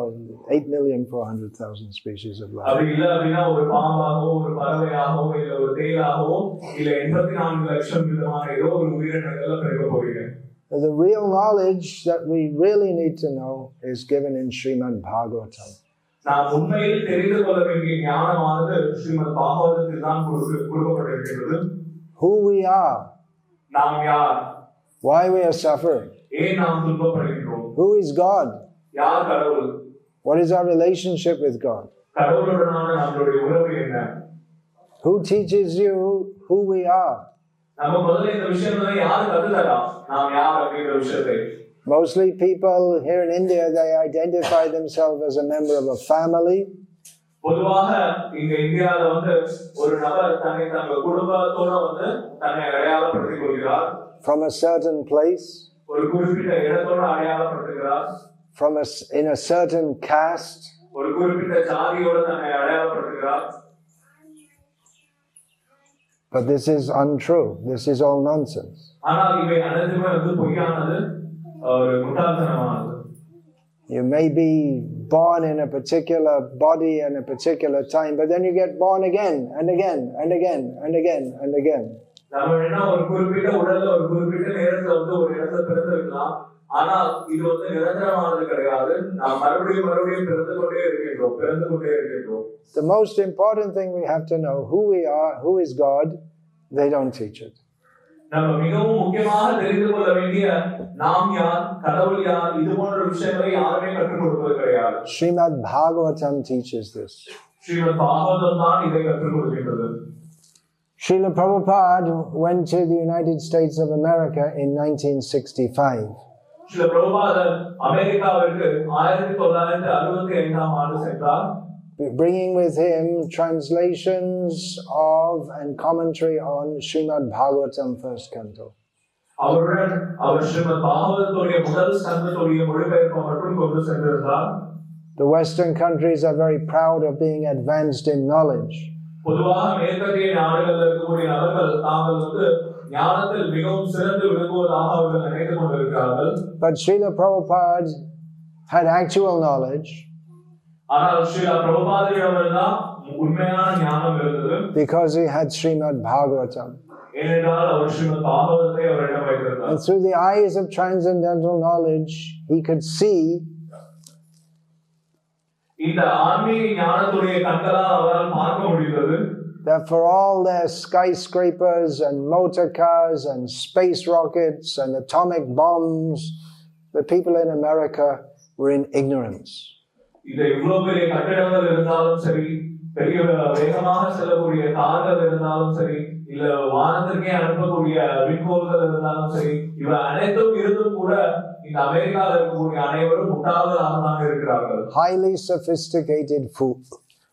8,400,000 species of life. அப்படி இல்ல அப்படின்னா ஒரு பாம்பாகவோ ஒரு பறவையாகவோ இல்ல ஒரு தேயிலாகவோ இல்ல 84 லட்சம் விதமான ஏதோ ஒரு உயிரினங்கள்ல பிறக்க போறீங்க. The real knowledge that we really need to know is given in Srimad Bhagavatam. நாம் உண்மையில் தெரிந்து கொள்ள வேண்டிய ஞானமானது ஸ்ரீமத் பாகவதத்தில் தான் கொடுக்கப்பட்டிருக்கிறது. Who we are. நாம் யார்? Why we are suffering. ஏன் நாம் துன்பப்படுகிறோம்? Who is God? யார் கடவுள்? What is our relationship with God? கடவுளுடனான நம்மளுடைய உறவு என்ன? Who teaches you who we are? நம்ம முதல்ல இந்த விஷயங்களை யார் கற்றுத்தரா? நாம் யார் அப்படிங்கிற விஷயத்தை. Mostly people here in India, they identify themselves as a member of a family. பொதுவாக இந்த இந்தியால வந்து ஒரு நபர் தன்னுடைய குடும்பத்தோட வந்து தன்னை அடையாளப்படுத்திக் கொள்கிறார். From a certain place. ஒரு குறிப்பிட்ட இடத்தோட அடையாளப்படுத்துகிறார். In a certain caste. ஒரு குறிப்பிட்ட ஜாதியோட தன்னை அடையாளப்படுத்துகிறார். But this is untrue. This is all nonsense. ஆனால் இவை அனைத்துமே வந்து பொய்யானது, ஒரு முட்டாள்தனமானது. You may be born in a particular body and a particular time, but then you get born again and again and again and again and again. நாம என்ன ஒரு குறிப்பிட்ட உடல்ல ஒரு குறிப்பிட்ட நேரத்துல வந்து ஒரு இடத்துல பிறந்திருக்கலாம், ஆனால் இது வந்து நிரந்தரமானது கிடையாது. நாம் மறுபடியும் பிறந்து கொண்டே இருக்கின்றோம். The most important thing we have to know who we are, who is God. They don't teach it. நம்ம மிகவும் முக்கியமாக தெரிந்து கொள்ள வேண்டிய நாம் யார், கடவுள் யார், இது போன்ற விஷயங்களை யாருமே கற்றுக் கொடுப்பது கிடையாது. Srimad Bhagavatam teaches this. Srimad Bhagavatam தான் இதை கற்றுக் கொடுக்கின்றது. Srila Prabhupada went to the United States of America in 1965. Srila பிரபுபாதர் அமெரிக்காவிற்கு 1965ஆம் ஆண்டு சென்றார். Bringing with him translations of and commentary on Srimad Bhagavatam first canto. அவருடன் அவர் ஸ்ரீமத் பாகவதத்துடைய முதல் ஸ்கந்தத்துடைய மொழிபெயர்ப்பு மட்டும் கொண்டு சென்றிருந்தார். The Western countries are very proud of being advanced in knowledge. பொதுவாக மேற்கத்திய நாடுகளில் இருக்கக்கூடிய நபர்கள் தாங்கள் வந்து ஞானத்தில் மிகவும் சிறந்து விளங்குவதாக அவர்கள் நினைத்துக் கொண்டிருக்கிறார்கள். But Srila Prabhupada had actual knowledge. ஆனால் ஸ்ரீல பிரபுபாதரிடம்தான் உண்மையான ஞானம் இருந்தது. Because he had Srimad Bhagavatam. ஏனென்றால் அவர் ஸ்ரீமத் பாகவதத்தை அவரிடம் வைத்திருந்தார். And through the eyes of transcendental knowledge, he could see இந்த ஆன்மீக ஞானத்துடைய கண்களால் அவரால் பார்க்க முடிந்தது. That for all their skyscrapers and motor cars and space rockets and atomic bombs, the people in America were in ignorance. இந்த இவ்வளவு பெரிய கட்டிடங்கள் இருந்தாலும் சரி, பெரிய வேகமாக செல்லக்கூடிய கார்கள் இருந்தாலும் சரி, இல்ல வானத்திற்கே அனுப்பக்கூடிய விண்கோள்கள் இருந்தாலும் சரி, இவை அனைத்தும் இருந்தும் கூட இந்த அமெரிக்காவில் இருக்கக்கூடிய அனைவரும் முட்டாள்களாக தான் இருக்கிறார்கள். Highly sophisticated fools.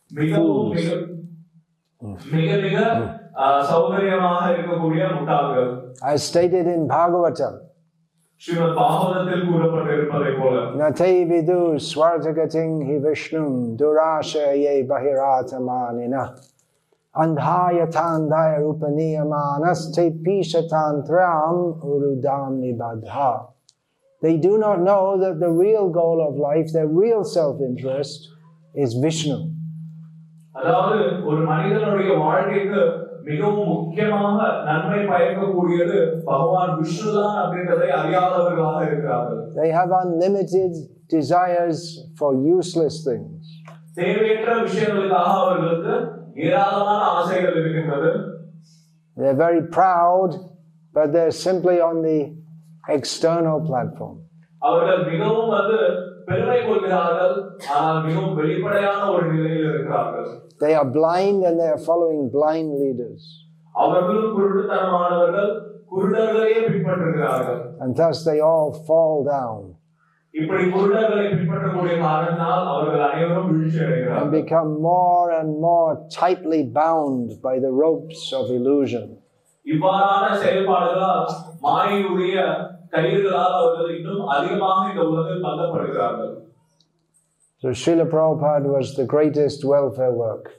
மிக சௌகரியமாக இருக்கக்கூடிய முட்டாள்கள். As stated in Bhagavatam. Srimad பாகவதத்தில் கூறப்பட்டிருப்பதை போல Nate vidu swartagating hi vishnum durashaye bahiratamanina andhayatandaya upaniyamanas te pishatantram urudam nibadha. They do not know that the real goal of life, their real self-interest, is Vishnu. அதாவது ஒரு மனிதனுடைய வாழ்க்கைக்கு மிகவும் முக்கியமாக நன்மை பயக்கக்கூடியது பகவான் விஷ்ணு தான் அப்படின்றதை அறியாதவர்களாக இருக்கிறார்கள். They have unlimited desires for useless things. தேவையற்ற விஷயங்களுக்காக அவர்களுக்கு ஏராளமான ஆசைகள் இருக்கின்றது. They're very proud, but they're simply on the external platform. அவர்கள் மிகவும் பெருமை கொள்கிறார்கள், ஆனால் மிகவும் வெளிப்படையான ஒரு நிலையில் இருக்கிறார்கள். They are blind and they are following blind leaders. அவர்களும் குருட்டுத்தனமானவர்கள், குருடர்களையே பின்பற்றுகிறார்கள். And thus they all fall down. இப்படி குருடர்களை பின்பற்றக்கூடிய காரணத்தால் அவர்கள் அனைவரும் வீழ்ச்சி அடைகிறார்கள். And become more and more tightly bound by the ropes of illusion. இவ்வாறான செயல்பாடுகளால் மாயையுடைய கயிறுகளால் அவர்கள் இன்னும் அதிகமாக இந்த உலகில் தள்ளப்படுகிறார்கள். So Srila Prabhupada was the greatest welfare worker.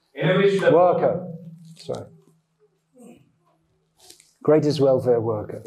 Greatest welfare worker.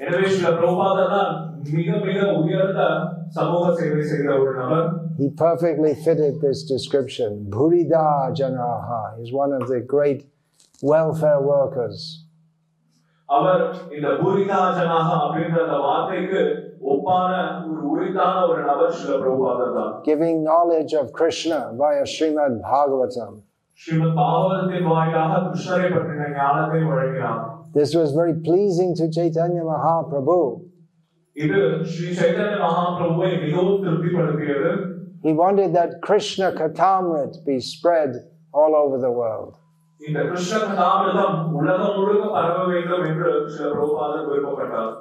He perfectly fitted this description. Bhurida Janaha is one of the great welfare workers. அவர் இந்த பூரிதா ஜனாஹா அப்படின்ற அந்த வார்த்தைக்கு ஒப்பான ஒரு உரித்தான ஒரு நபர் ஸ்ரீல பிரபுபாதர் தான். Giving knowledge of Krishna via Srimad Bhagavatam. Srimad பாகவதத்தின் வாயிலாக கிருஷ்ணரை பற்றின ஞானத்தை வழங்கினார். This was very pleasing to Chaitanya Mahaprabhu. இது ஸ்ரீ சைத்தன்ய மகாபிரபுவை மிகவும் திருப்திப்படுத்தியது. He wanted that Krishna Kathamrit be spread all over the world. இந்த கிருஷ்ண கதாமிருதம் உலகம் முழுக்க பரவ வேண்டும் என்று ஸ்ரீல பிரபுபாதர் விருப்பப்பட்டார்.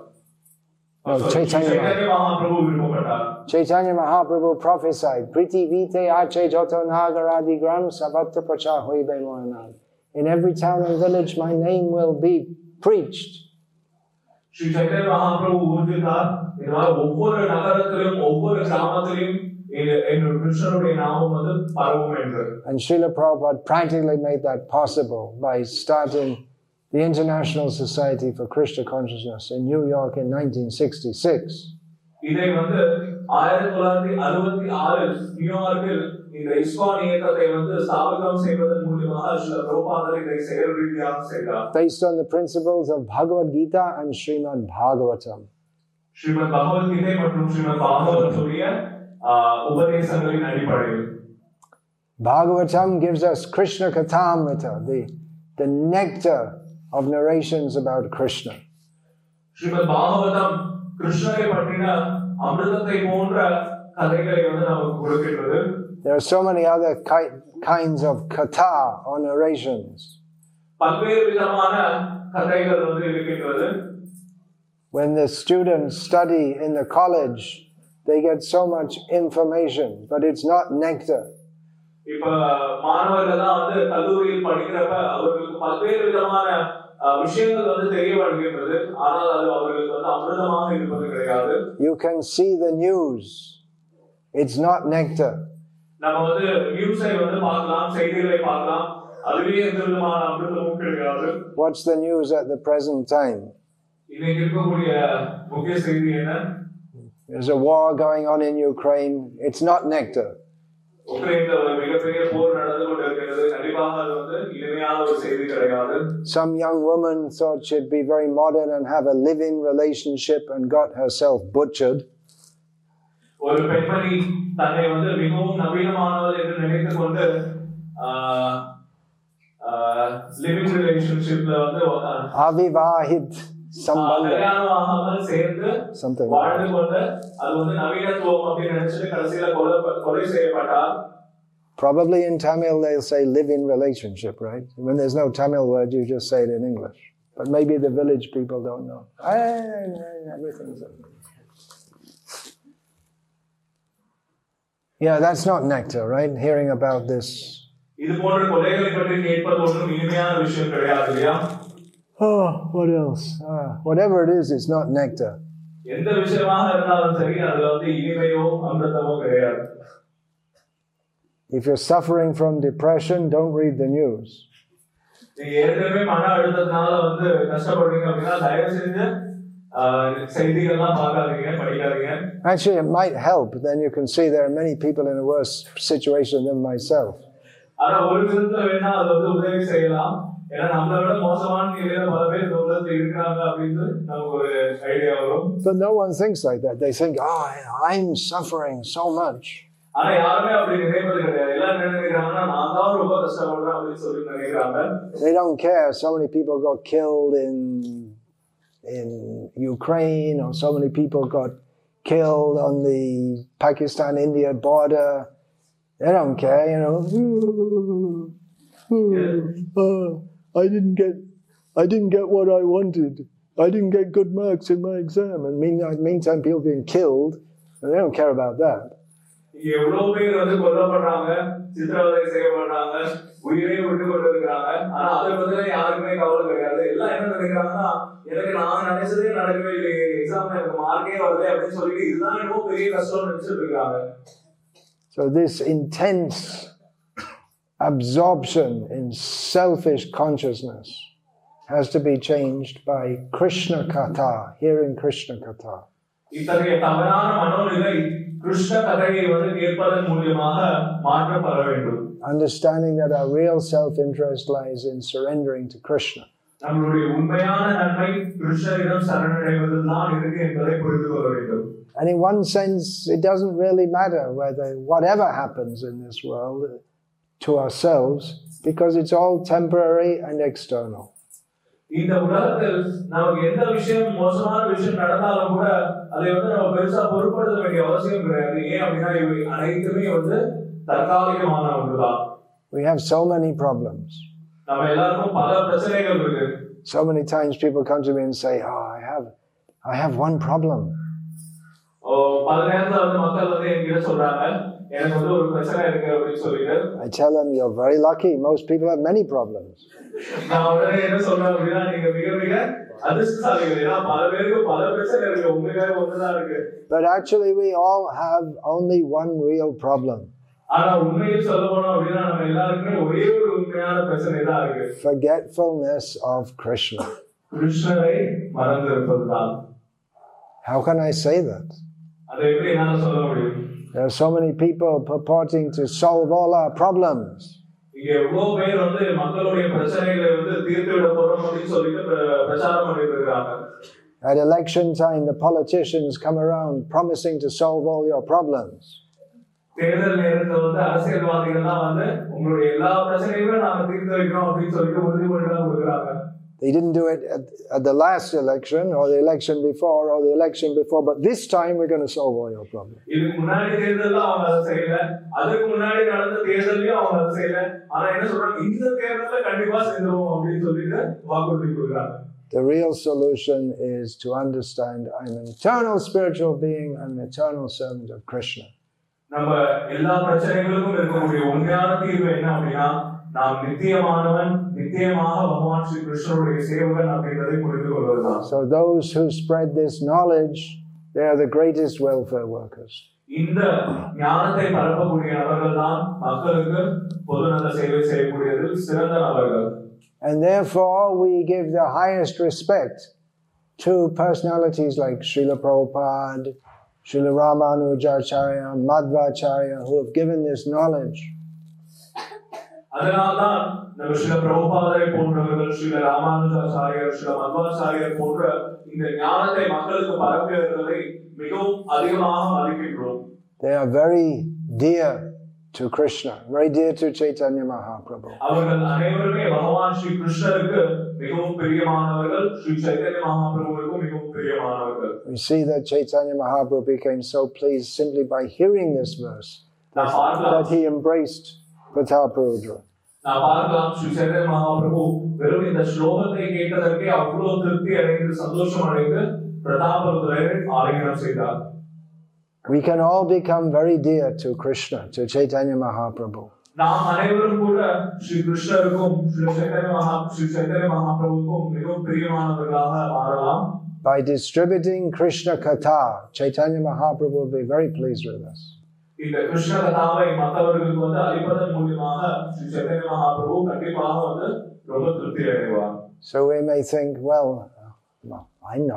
Chaitanya Mahaprabhu prophesied, Priti Vite Ache Joto Nagaradi Gram Savatra Pracha Hoibe Moranad. In every town and village my name will be preached. Shri Chaitanya Mahaprabhu ஊர்ஜித்தார், இதனால் ஒவ்வொரு நகரத்திலும் ஒவ்வொரு கிராமத்திலும் கிருஷ்ணருடைய நாமம் பரவும் என்று. And Srila Prabhupada practically made that possible by starting the International Society for Krishna Consciousness in New York in 1966. இதை 1966 நியூயார்க்கில் இந்த இஸ்கான் இயக்கத்தை ஸ்தாபிதம் செய்வதன் மூலமாக ஸ்ரீல பிரபுபாதர் இதை செயல் ரீதியாக செய்தார். Based on the principles of Bhagavad Gita and Srimad Bhagavatam. Srimad Bhagavad Gita மற்றும் ஸ்ரீமத் பாகவதத்துடைய உபதேசங்களின் அடிப்படையில். Bhagavatam gives us Krishna Kathamrita, the nectar of narrations about Krishna. Srimad Bhagavatam கிருஷ்ணரை பற்றின அமிர்தத்தை போன்ற கதைகளை நமக்கு கொடுக்கிறது. There are so many other kinds of katha or narrations. பல்வேறு விதமான கதைகள் இருக்கின்றது. When the students study in the college, they get so much information, but it's not nectar. இப்ப மாணவர்கள் கல்லூரியில் படிக்கிறப்ப அவர்களுக்கு பல்வேறு விதமான விஷயங்கள் தெரிய வருகின்றது, ஆனால் அது அவர்களுக்கு அமிர்தமாக இருப்பது கிடையாது. You can see the news. It's not nectar. நம்ம நியூஸை பார்க்கலாம், செய்திகளை பார்க்கலாம், அதுவே எந்த விதமான அமிர்தமும் கிடையாது. What's the news at the present time? இன்னைக்கு இருக்கக்கூடிய முக்கிய செய்தி என்ன? There's a war going on in Ukraine. It's not nectar. Some young woman thought she'd be very modern and have a live-in relationship and got herself butchered. Avivahit something. Probably in Tamil they'll say live-in relationship, right? When there's no Tamil word, you just say it in English. But maybe the village people don't know. Everything's okay. Yeah, that's not nectar, right? Hearing about this. Oh, what else? Whatever it is, it's not nectar. If you're suffering from depression, don't read the news. செய்திகள்லாம் பார்க்காதீங்க, படிக்காதீங்க. Actually, it might help. Then you can see there are many people in a worse situation than myself. ஆனா ஒரு விதத்துல வேணா அது வந்து உதவி செய்யலாம். ஏன்னா நம்மளை விட மோசமான நிலையில பல பேர் இந்த உலகத்துல இருக்காங்க அப்படின்னு நமக்கு ஒரு ஐடியா வரும். But no one thinks like that. They think, oh, I'm suffering so much. ஆனா யாருமே அப்படி நினைப்பது கிடையாது. எல்லாம் நினைக்கிறாங்கன்னா நான் தான் ரொம்ப கஷ்டப்படுறேன் அப்படின்னு சொல்லி நினைக்கிறாங்க. They don't care. So many people got killed in Ukraine, or so many people got killed on the Pakistan-India border. They don't care, you know. I didn't get what I wanted. I didn't get good marks in my exam. And meantime, people being killed, and they don't care about that. எவ்வளவு பேர் வந்து கொல்லப்படுறாங்க, சித்திரவதை செய்யப்படுறாங்க, உயிரை விட்டு கொண்டு இருக்கிறாங்க. ஆனா அதை பத்தி யாருக்குமே கவலை கிடையாது. எல்லாம் என்ன நினைக்கிறாங்கன்னா, எனக்கு நான் நினைச்சதே நடக்கவே இல்லையே, எக்ஸாம்ல எனக்கு மார்க்கே வரல அப்படின்னு சொல்லிட்டு இதுதான் என்னமோ பெரிய கஷ்டம் நினைச்சிட்டு இருக்காங்க. So this intense absorption in selfish consciousness has to be changed by Krishna Katha, hearing Krishna Katha. இத்தகைய தவறான மனோநிலை கிருஷ்ண கதையை வந்து கேட்பதன் மூலமாக மாற்றப்பட வேண்டும். Understanding that our real self-interest lies in surrendering to Krishna. நம்மளுடைய உண்மையான நன்மை கிருஷ்ணரிடம் சரணடைவதில் தான் இருக்கு என்பதை புரிந்து கொள்ள வேண்டும். And in one sense, it doesn't really matter whatever happens in this world to ourselves, because it's all temporary and external. இந்த உலகத்தில் நமக்கு எந்த விஷயம் மோசமான விஷயம் நடந்தாலும் கூட அதை வந்து நம்ம பெருசா பொருட்படுத்த வேண்டிய அவசியம் கிடையாது. ஏன் அப்படின்னா இவை அனைத்துமே வந்து தற்காலிகமான ஒன்றுதான். We have so many problems. நம்ம எல்லாருக்கும் பல பிரச்சனைகள் இருக்கு. So many times people come to me and say, "Oh, I have one problem." பல நேரத்துல வந்து மக்கள் வந்து என்கிட்ட சொல்றாங்க, எனக்கு வந்து ஒரு பிரச்சனை இருக்கு அப்படின்னு சொல்லிட்டு. I tell them, you're very lucky. Most people have many problems. நான் உடனே என்ன சொல்றேன் அப்படின்னா, நீங்க மிக மிக அதிர்ஷ்டசாலிகள். ஏன்னா பல பேருக்கு பல பிரச்சனை இருக்கு, உங்களுக்கு ஒண்ணுதான் இருக்கு. But actually we all have only one real problem. ஆனா உண்மையை சொல்ல போனோம் அப்படின்னா நம்ம எல்லாருக்குமே ஒரே ஒரு உண்மையான பிரச்சனை தான் இருக்கு. Forgetfulness of Krishna. கிருஷ்ணரை மறந்திருப்பதுதான். How can I say that? அதை எப்படி என்னால சொல்ல முடியும்? There are so many people purporting to solve all our problems. இங்க எவ்வளவு பேர் வந்து மக்களுடைய பிரச்சனைகளை வந்து தீர்த்து விட போறோம் அப்படின்னு சொல்லிட்டு பிரச்சாரம் பண்ணிட்டு இருக்காங்க. At election time, the politicians come around promising to solve all your problems. தேர்தல் நேரத்துல வந்து அரசியல்வாதிகள்லாம் வந்து உங்களுடைய எல்லா பிரச்சனைகளும் நாம தீர்த்து வைக்கிறோம் அப்படின்னு சொல்லிட்டு உறுதிமொழி எல்லாம் கொடுக்குறாங்க. They didn't do it at the last election or the election before or the election before, but this time we're going to solve all your problems. இதுக்கு முன்னாடி தேர்தல்ல அவங்க அதை செய்யல, அதுக்கு முன்னாடி நடந்த தேர்தல்லையும் அவங்க அதை செய்யல. ஆனா என்ன சொல்றாங்க, இந்த தேர்தல்ல கண்டிப்பா செஞ்சுருவோம் அப்படின்னு சொல்லிட்டு வாக்குறுதி கொடுக்குறாங்க. The real solution is to understand I'm an eternal spiritual being, I'm an eternal servant of Krishna. நம்ம எல்லா பிரச்சனைகளுக்கும் இருக்கக்கூடிய உண்மையான தீர்வு என்ன அப்படின்னா, நாம் நித்தியமானவன், நித்தியமாக பகவான் ஸ்ரீ கிருஷ்ணருடைய சேவகன் அப்படின்றதை புரிந்து கொள்வதுதான். So those who spread this knowledge, they are the greatest welfare workers. இந்த ஞானத்தை பரப்பக்கூடிய நபர்கள் தான் மக்களுக்கு பொதுநல சேவை செய்யக்கூடியதில் சிறந்த நபர்கள். And therefore we give the highest respect to personalities like Srila Prabhupada, Srila Ramanujacharya, Madhvacharya, who have given this knowledge. அதனால்தான் நம்ம ஸ்ரீல பிரபுபாதரை போன்றவர்கள், ஸ்ரீல ராமானுஜாச்சாரியர், ஸ்ரீல மத்வாச்சாரியர் போன்ற இந்த ஞானத்தை மக்களுக்கு பரப்பியவர்களை மிகவும் அதிகமாக மதிக்கின்றோம். They are very dear to Krishna, very dear to Chaitanya Mahaprabhu. அவர்கள் அனைவருமே பகவான் ஸ்ரீ கிருஷ்ணருக்கு மிகவும் பிரியமானவர்கள், ஸ்ரீ சைத்தன்ய மகாபிரபுவுக்கு மிகவும் பிரியமானவர்கள். We see that Chaitanya Mahaprabhu became so pleased simply by hearing this verse that he embraced Prataparudra. நான் பார்க்கலாம், ஸ்ரீ சைத்தன்ய மகாபிரபு வெறும் இந்த ஸ்லோகத்தை கேட்டதற்கே அவ்வளவு திருப்தி அடைந்து சந்தோஷம் அடைந்து பிரதாபருத்ரை ஆலிங்கனம் செய்தார். We can all become very dear to Krishna, to Chaitanya Mahaprabhu. நாம் அனைவரும் கூட ஸ்ரீ கிருஷ்ணருக்கும் ஸ்ரீ சைத்தன்ய மகாபிரபுவுக்கும் மிகவும் பிரியமானவர்களாக மாறலாம். By distributing Krishna Katha, Chaitanya Mahaprabhu will be very pleased with us. இந்த கிருஷ்ண கதாவை மற்றவர்களுக்கு வந்து அளிப்பதன் மூலமாக ஸ்ரீ சைத்தன்ய மகாபிரபு கண்டிப்பாக வந்து ரொம்ப திருப்தி அடைவார். So we may think, well,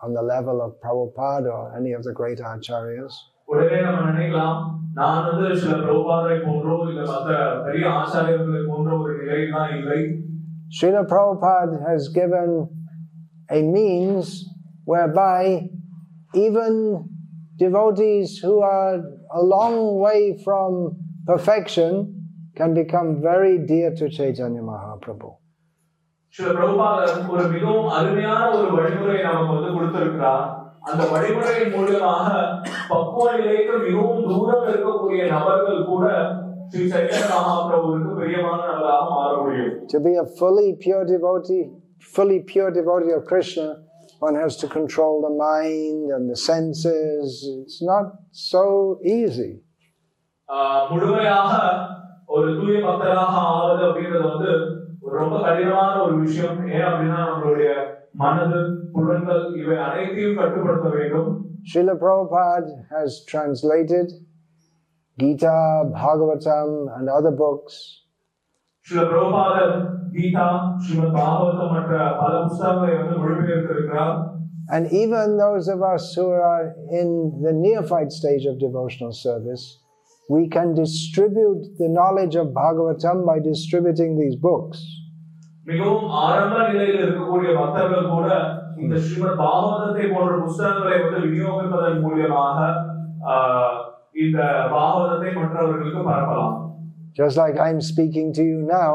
on the level of Prabhupada or any of the great acharyas. உடனே நம்ம நினைக்கலாம் நான் வந்து சில பிரபுபாதரை போன்றோ இல்ல மற்ற பெரிய ஆச்சாரியர்களை போன்ற ஒரு நிலையில் தான் இல்லை. Srila Prabhupada has given a means whereby even devotees who are a long way from perfection can become very dear to Chaitanya Mahaprabhu. சில பிரபுபாதர் ஒரு மிகவும் அருமையான ஒரு வழிமுறையை நமக்கு வந்து கொடுத்திருக்கிறார். அந்த வழிமுறையின் மூலமாக பக்குவ நிலைக்கு மிகவும் தூரம் இருக்கக்கூடிய நபர்கள் கூட ஸ்ரீ சைத்தன்ய மகாபிரபுவுக்கு பிரியமான நபராக மாற முடியும். To be a fully pure devotee of Krishna, one has to control the mind and the senses. It's not so easy. முழுமையாக ஒரு தூய பக்தராக ஆவது அப்படின்றது வந்து ரொம்ப கடினமான ஒரு விஷயம். ஏன் அப்படின்னா நம்மளுடைய மனது, புலன்கள் இவை அனைத்தையும் கட்டுப்படுத்த வேண்டும். Srila Prabhupada has translated Gita, Bhagavatam and other books. Srila Prabhupada Gita, Srimad Bhagavatam மற்ற பல புத்தகங்களை வந்து மொழிபெயர்த்திருக்கிறார். And even those of us who are in the neophyte stage of devotional service, we can distribute the knowledge of Bhagavatam by distributing these books. மிகவும் ஆரம்ப நிலையில் இருக்கக்கூடிய பக்தர்கள் கூட இந்த ஸ்ரீமத் பாகவதத்தை போன்ற புத்தகங்களை வந்து விநியோகிப்பதன் மூலமாக இந்த பாகவதத்தை மற்றவர்களுக்கு பரப்பலாம். Just like I'm speaking to you now,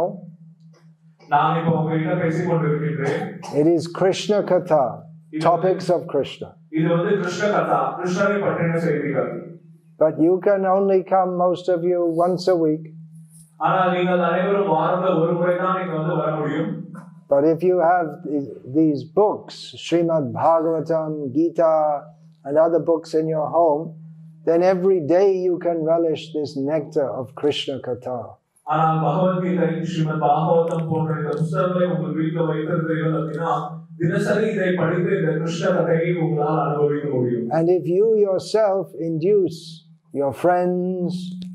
நான் இப்போ உங்ககிட்ட பேசிக் கொண்டிருக்கிறேன். It is Krishna Katha, topics of Krishna. இது வந்து கிருஷ்ண கதா, கிருஷ்ணரை பற்றின செய்திகள். But you can only come, most of you, once a week. ஆனால் நீங்கள் அனைவரும் வாரத்தில் ஒரு முறை தான் நீங்க வந்து வர முடியும். But if you have these books, Srimad Bhagavatam, Gita, and other books in your home, then every day you can relish this nectar of Krishna Katha. ஆனால் பகவத்கீதை, ஸ்ரீமத் பாகவதம் போன்ற இந்த புத்தகங்களை உங்கள் வீட்டில் வைத்திருக்கிறீர்கள் அப்படின்னா தினசரி இதை படித்து இந்த கிருஷ்ண கதையை உங்களால் அனுபவிக்க முடியும். And if you yourself induce your friends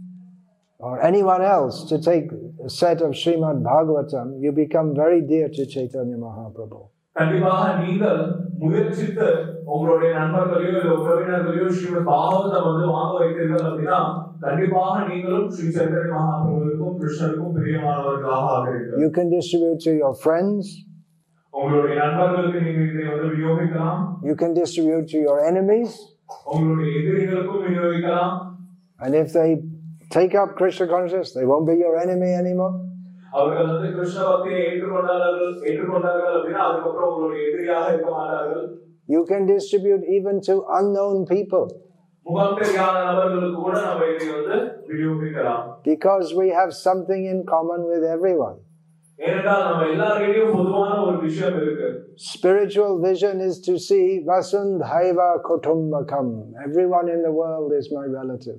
or anyone else to take a set of Srimad Bhagavatam, you become very dear to Chaitanya Mahaprabhu. கண்டிப்பாக நீங்கள் முயற்சித்து உங்களுடைய நண்பர்களையோ இல்லை உறவினர்களையோ ஸ்ரீமத் பாகவதம் வந்து வாங்க வைத்தீர்கள் அப்படின்னா கண்டிப்பாக நீங்களும் Sri Chaitanya மகாபிரபுவுக்கும் கிருஷ்ணருக்கும் பிரியமானவர்களாக ஆகிறீர்கள். You can distribute to your friends. உங்களுடைய நண்பர்களுக்கு நீங்க இதை வந்து விநியோகிக்கலாம். You can distribute to your enemies. உங்களுடைய எதிரிகளுக்கும் விநியோகிக்கலாம். And if they take up Krishna consciousness, they won't be your enemy anymore. அவர்கள் வந்து கிருஷ்ண பக்தியை ஏற்றுக்கொண்டார்கள் அப்படின்னா அதுக்கப்புறம் உங்களுடைய எதிரியாக இருக்க மாட்டார்கள். You can distribute even to unknown people. முகம் தெரியாத நபர்களுக்கு கூட நம்ம இதை வந்து விநியோகிக்கலாம். Because we have something in common with everyone. ஏனென்றால் நம்ம எல்லாரிடையும் பொதுவான ஒரு விஷயம் இருக்கு. Spiritual vision is to see Vasundhaiva Kutumbakam. Everyone in the world is my relative.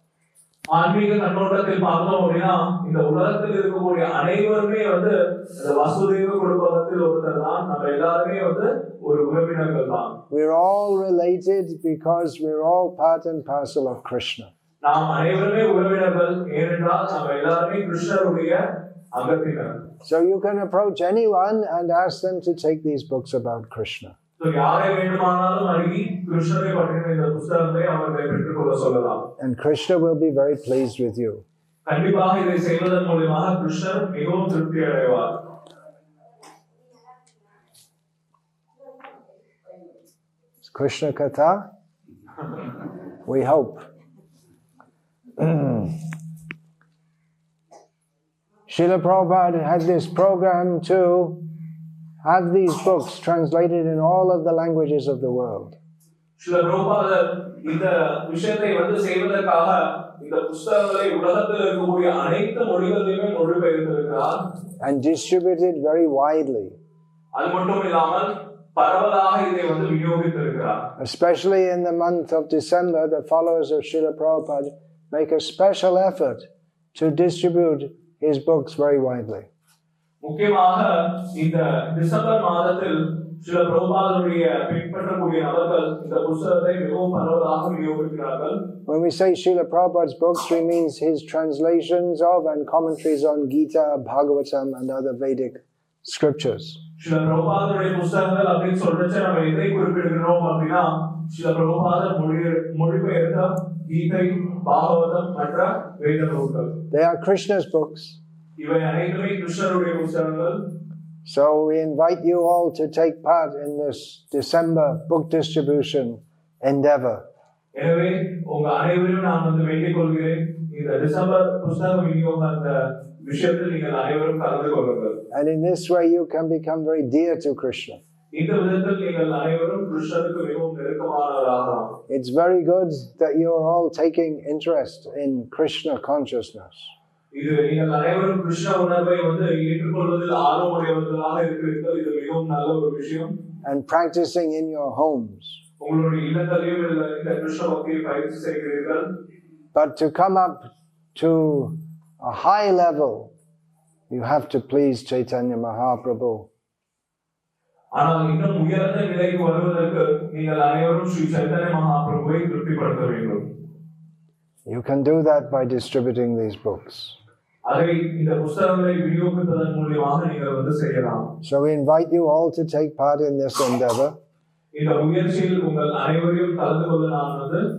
ஆன்மீக கண்ணோட்டத்தில் பார்த்தோம் அப்படின்னா இந்த உலகத்தில் இருக்கக்கூடிய அனைவருமே வந்து இந்த வசுதேவ குடும்பத்தில் ஒருத்தர் தான். நம்ம எல்லாருமே வந்து ஒரு உறவினர்கள் தான். We're all related because we're all part and parcel of Krishna. நாம் அனைவருமே உறவினர்கள் ஏனென்றால் நம்ம எல்லாருமே கிருஷ்ணருடைய அங்கத்தினர். So you can approach anyone and ask them to take these books about Krishna. யாரை வேண்டுமானாலும் அணுகி கிருஷ்ணரை பற்றின இந்த புத்தகங்களை அவர்களை பெற்றுக்கொள்ள சொல்லலாம். And Krishna will be very pleased with you. கண்டிப்பாக இதை செய்வதன் மூலமாக கிருஷ்ணர் மிகவும் திருப்தி அடைவார். Krishna Katha? We hope. Srila Prabhupada had this program to have these books translated in all of the languages of the world. Srila Prabhupada இந்த விஷயத்தை வந்து செய்வதற்காக இந்த புத்தகங்களை உலகத்தில் இருக்கக்கூடிய அனைத்து மொழிகளிலுமே மொழிபெயர்த்திருக்கிறார். And distributed very widely. அது மட்டும் இல்லாமல் பரவலாக இதை வந்து விநியோகித்திருக்கிறார். Especially in the month of December, the followers of Srila Prabhupada make a special effort to distribute his books very widely. முக்கியமாக இந்த டிசம்பர் மாதத்தில் ஸ்ரீல பிரபுபாதருடைய பின்பற்றக்கூடிய நபர்கள் இந்த புத்தகத்தை மிகவும் பரவலாக விநியோகிக்கிறார்கள். When we say Srila Prabhupada's books, we mean his translations of and commentaries on Gita, Bhagavatam and other Vedic scriptures. சில பிரபுபாதருடைய புத்தகங்கள் அப்படின்னு சொல்றச்ச நம்ம எதை குறிப்பிடுகிறோம் அப்படின்னா சில பிரபுபாதர் மொழிபெயர்த்த கீதை, பாகவதம் மற்ற வேத நூல்கள். They are Krishna's books. இவை அனைத்துமே கிருஷ்ணருடைய புத்தகங்கள். So we invite you all to take part in this December book distribution endeavor. எனவே உங்க அனைவரையும் நான் வேண்டிக் கொள்கிறேன், இந்த டிசம்பர் புத்தக விநியோக அந்த விஷயத்தில் நீங்கள் அனைவரும் கலந்து கொள்ளுங்கள். And in this way you can become very dear to Krishna. இந்த விதத்தில் நீங்கள் அனைவரும் கிருஷ்ணருக்கு மிகவும் நெருக்கமானவராகலாம். It's very good that you are all taking interest in Krishna consciousness. இது நீங்கள் அனைவரும் கிருஷ்ண உணர்வை ஏற்றுக்கொள்வதில் ஆர்வமுடையவர்களாக இருக்கிறீர்கள். இது மிகவும் நல்ல ஒரு விஷயம். And practicing in your homes. உங்களுடைய இல்லங்களிலும் இந்த கிருஷ்ண பக்தியை பயிற்சி செய்கிறீர்கள். But to come up to a high level, you have to please Chaitanya Mahaprabhu. ஆனால் இன்னும் உயர்ந்த நிலைக்கு வருவதற்கு நீங்கள் அனைவரும் ஸ்ரீ சைத்தன்ய மகாபிரபுவை திருப்திப்படுத்த வேண்டும். You can do that by distributing these books. அதை இந்த புத்தகங்களை விநியோகிப்பதன் மூலமாக நீங்கள் செய்யலாம். So we invite you all to take part in this endeavor. இந்த முயற்சியில் உங்கள் அனைவரையும் கலந்து கொள்ள நான்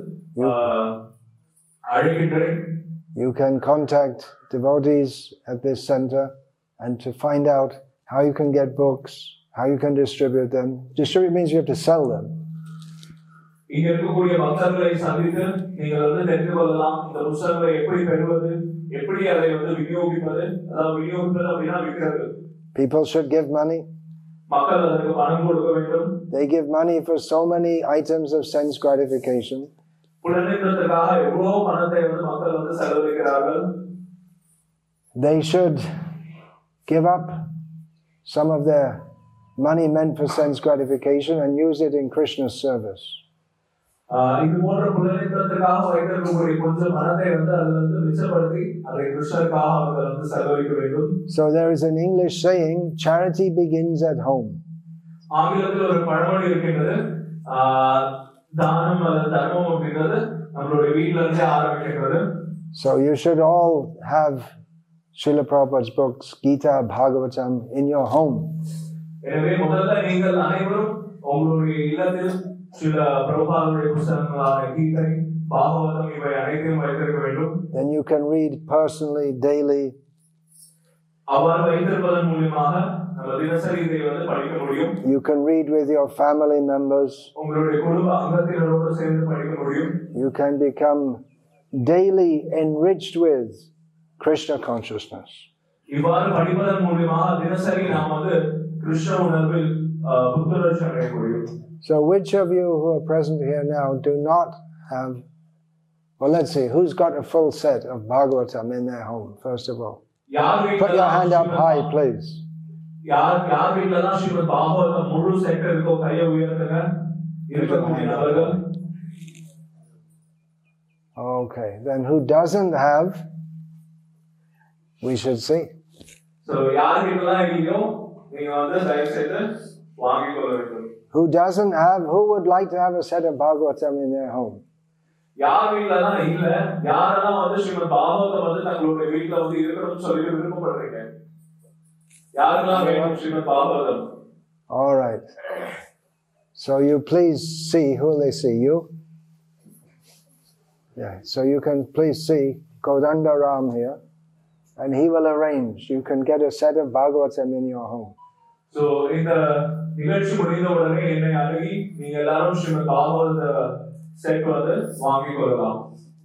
அழைக்கின்றேன். You can contact devotees at this center and to find out how you can get books, how you can distribute them. Distribute means you have to sell them. இங்க இருக்கக்கூடிய பக்தர்களை சந்தித்து நீங்கள் தெரிந்து கொள்ளலாம் இந்த புத்தகங்களை எப்படி பெறுவது, எப்படி அதை விநியோகிப்பது. அதாவது விநியோகிப்பது அப்படின்னா விற்கிறது. People should give money. மக்கள் அதற்கு பணம் கொடுக்க வேண்டும். They give money for so many items of sense gratification. புலனின்பத்திற்காக எவ்வளவு பணத்தை மக்கள் செலவழிக்கிறார்கள். They should give up some of their money meant for sense gratification and use it in Krishna's service. இது போன்ற புலனின்பத்திற்காக வைத்திருக்கக்கூடிய கொஞ்சம் பணத்தை அதிலிருந்து மிச்சப்படுத்தி அதை கிருஷ்ணருக்காக அவர்கள் செலவழிக்க வேண்டும். So there is an English saying, charity begins at home. ஆங்கிலத்தில் ஒரு பழமொழி இருக்கின்றது, தானம் அல்லது தர்மம் அப்படிங்கிறது நம்மளுடைய வீட்டில இருந்தே ஆரம்பிக்கிறது. So you should all have Srila Prabhupada's books, Gita, Bhagavatam in your home. எனவே முதல்ல நீங்கள் அனைவரும் உங்களுடைய இல்லத்தில் ஸ்ரீல பிரபுபாதருடைய புத்தகங்களான கீதை, பாகவதம் இவை அனைத்தையும் வைத்திருக்க வேண்டும். Then you can read personally, daily. அவ்வாறு வைத்திருப்பதன் மூலமாக நம்ம தினசரி இதை படிக்க முடியும். You can read with your family members. உங்களுடைய குடும்ப அங்கத்தினரோடு சேர்ந்து படிக்க முடியும். You can become daily enriched with Krishna consciousness. இவ்வாறு படிப்பதன் மூலமாக தினசரி நாம் கிருஷ்ண உணர்வில் புத்துணர்ச்சி அடைய முடியும். So which of you who are present here now do not have, well, let's see, who's got a full set of Bhagavatam in their home, first of all? Put your hand up high, please. யார் வீட்ல தான் ஸ்ரீமத் பாகவதம் முழு set இருக்கோ கையை உயர்த்துங்க. இருக்கக்கூடிய நபர்கள். Okay, then who doesn't have, we should see. So யார் வீட்ல இல்லையோ நீங்க தயவு செய்து வாங்கிக் கொள்ள வேண்டும். Who doesn't have, who would like to have a set of Bhagavatam in their home? யார் வீட்ல தான் இல்ல, யாரெல்லாம் ஸ்ரீமத் பாகவதம் தங்களுடைய வீட்ல இருக்கணும்னு சொல்லி விருப்பப்படுறீங்க? யாரெல்லாம் வேணும் Srimad Bhagavatam? All right. So you please see, who will they see? You? Yeah, so you can please see Kodanda Ram here, and he will arrange. You can get a set of Bhagavatam in your home. So இந்த நிகழ்ச்சி முடிந்த உடனே என்னை அணுகி நீங்க எல்லாரும் ஸ்ரீமத் பாகவத set வாங்கிக் கொள்ளலாம்.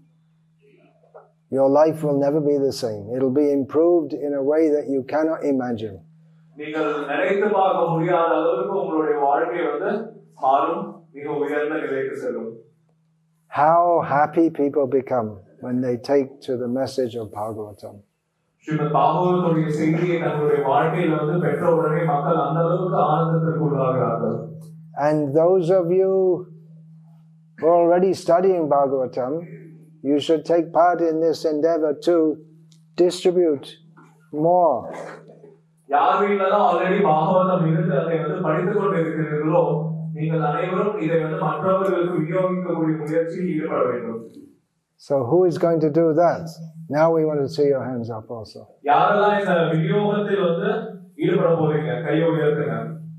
Your life will never be the same. It'll be improved in a way that you cannot imagine. நீங்கள் நினைத்து பார்க்க முடியாத அளவுக்கு உங்களுடைய வாழ்க்கை மாறும், மிக உயர்ந்த நிலைக்கு செல்லும். How happy people become when they take to the message of Bhagavatam. Srimad பாகவதத்துடைய செய்தியை தங்களுடைய வாழ்க்கையில் பெற்ற உடனே மக்கள் அந்த அளவுக்கு ஆனந்தத்திற்கு உள்ளாகிறார்கள். And those of you who are already studying Bhagavatam, you should take part in this endeavor to distribute more. யார் வீட்லலாம் ஆல்ரெடி பாகவதம் இருந்து அதை படித்துக் கொண்டிருக்கிறீர்களோ நீங்கள் அனைவரும் இதை மற்றவர்களுக்கு விநியோகிக்கக்கூடிய முயற்சியில் ஈடுபட வேண்டும். So who is going to do that? Now we want to see your hands up also. யாரெல்லாம் இந்த விநியோகத்தில் ஈடுபட போறீங்க கையை உயர்த்துங்க.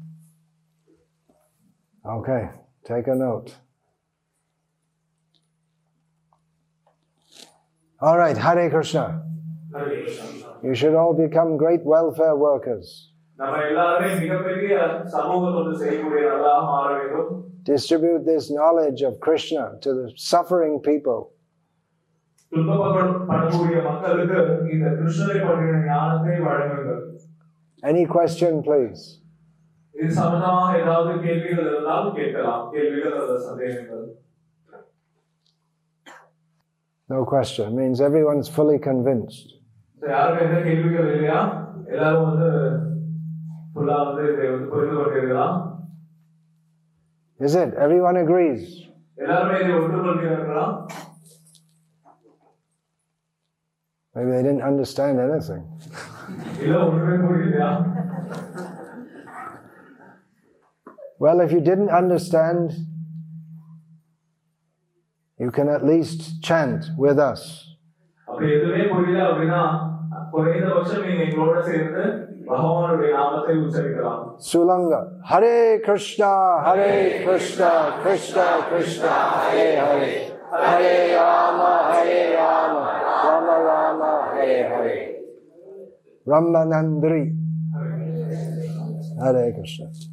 Okay, take a note. All right, Hare Krishna. Hare Krishna. You should all become great welfare workers. நம்ம எல்லாருமே மிகப்பெரிய சமூக தொண்டு செய்யக்கூடியவர்களாக மாற வேண்டும். Distribute this knowledge of Krishna to the suffering people. துன்பப்படக்கூடிய மக்களுக்கு இந்த கிருஷ்ணரை பற்றிய ஞானத்தை வழங்குங்கள். Any question, please? இது சம்பந்தமாக ஏதாவது கேள்விகள் இருந்தால் கேட்கலாம். கேள்விகள் அல்லது சந்தேகங்கள். No question. It means everyone's fully convinced. யாருக்கு எந்த கேள்விகள் இல்லையா? எல்லாரும் வந்து ஃபுல்லா வந்து இதை புரிந்து கொண்டிருக்கிறா? Is it? Everyone agrees? எல்லாருமே இதை ஒற்றுக்கொள்கிறார்களா? Maybe they didn't understand anything. இல்ல ஒன்றுமே புரியலையா? Well, if you didn't understand, you can at least chant with us. அப்படி எதுவுமே புரியல அப்படின்னா குறைந்தபட்சம் நீங்க எங்களோட சேர்ந்து பகவானுடைய நாமத்தை உச்சரிக்கலாம். Sulanga. Hare Krishna, Hare Krishna, Krishna Krishna, Hare Hare. Hare Rama, Hare Rama, Rama Rama, Hare Hare. Ramanandri. Hare Krishna.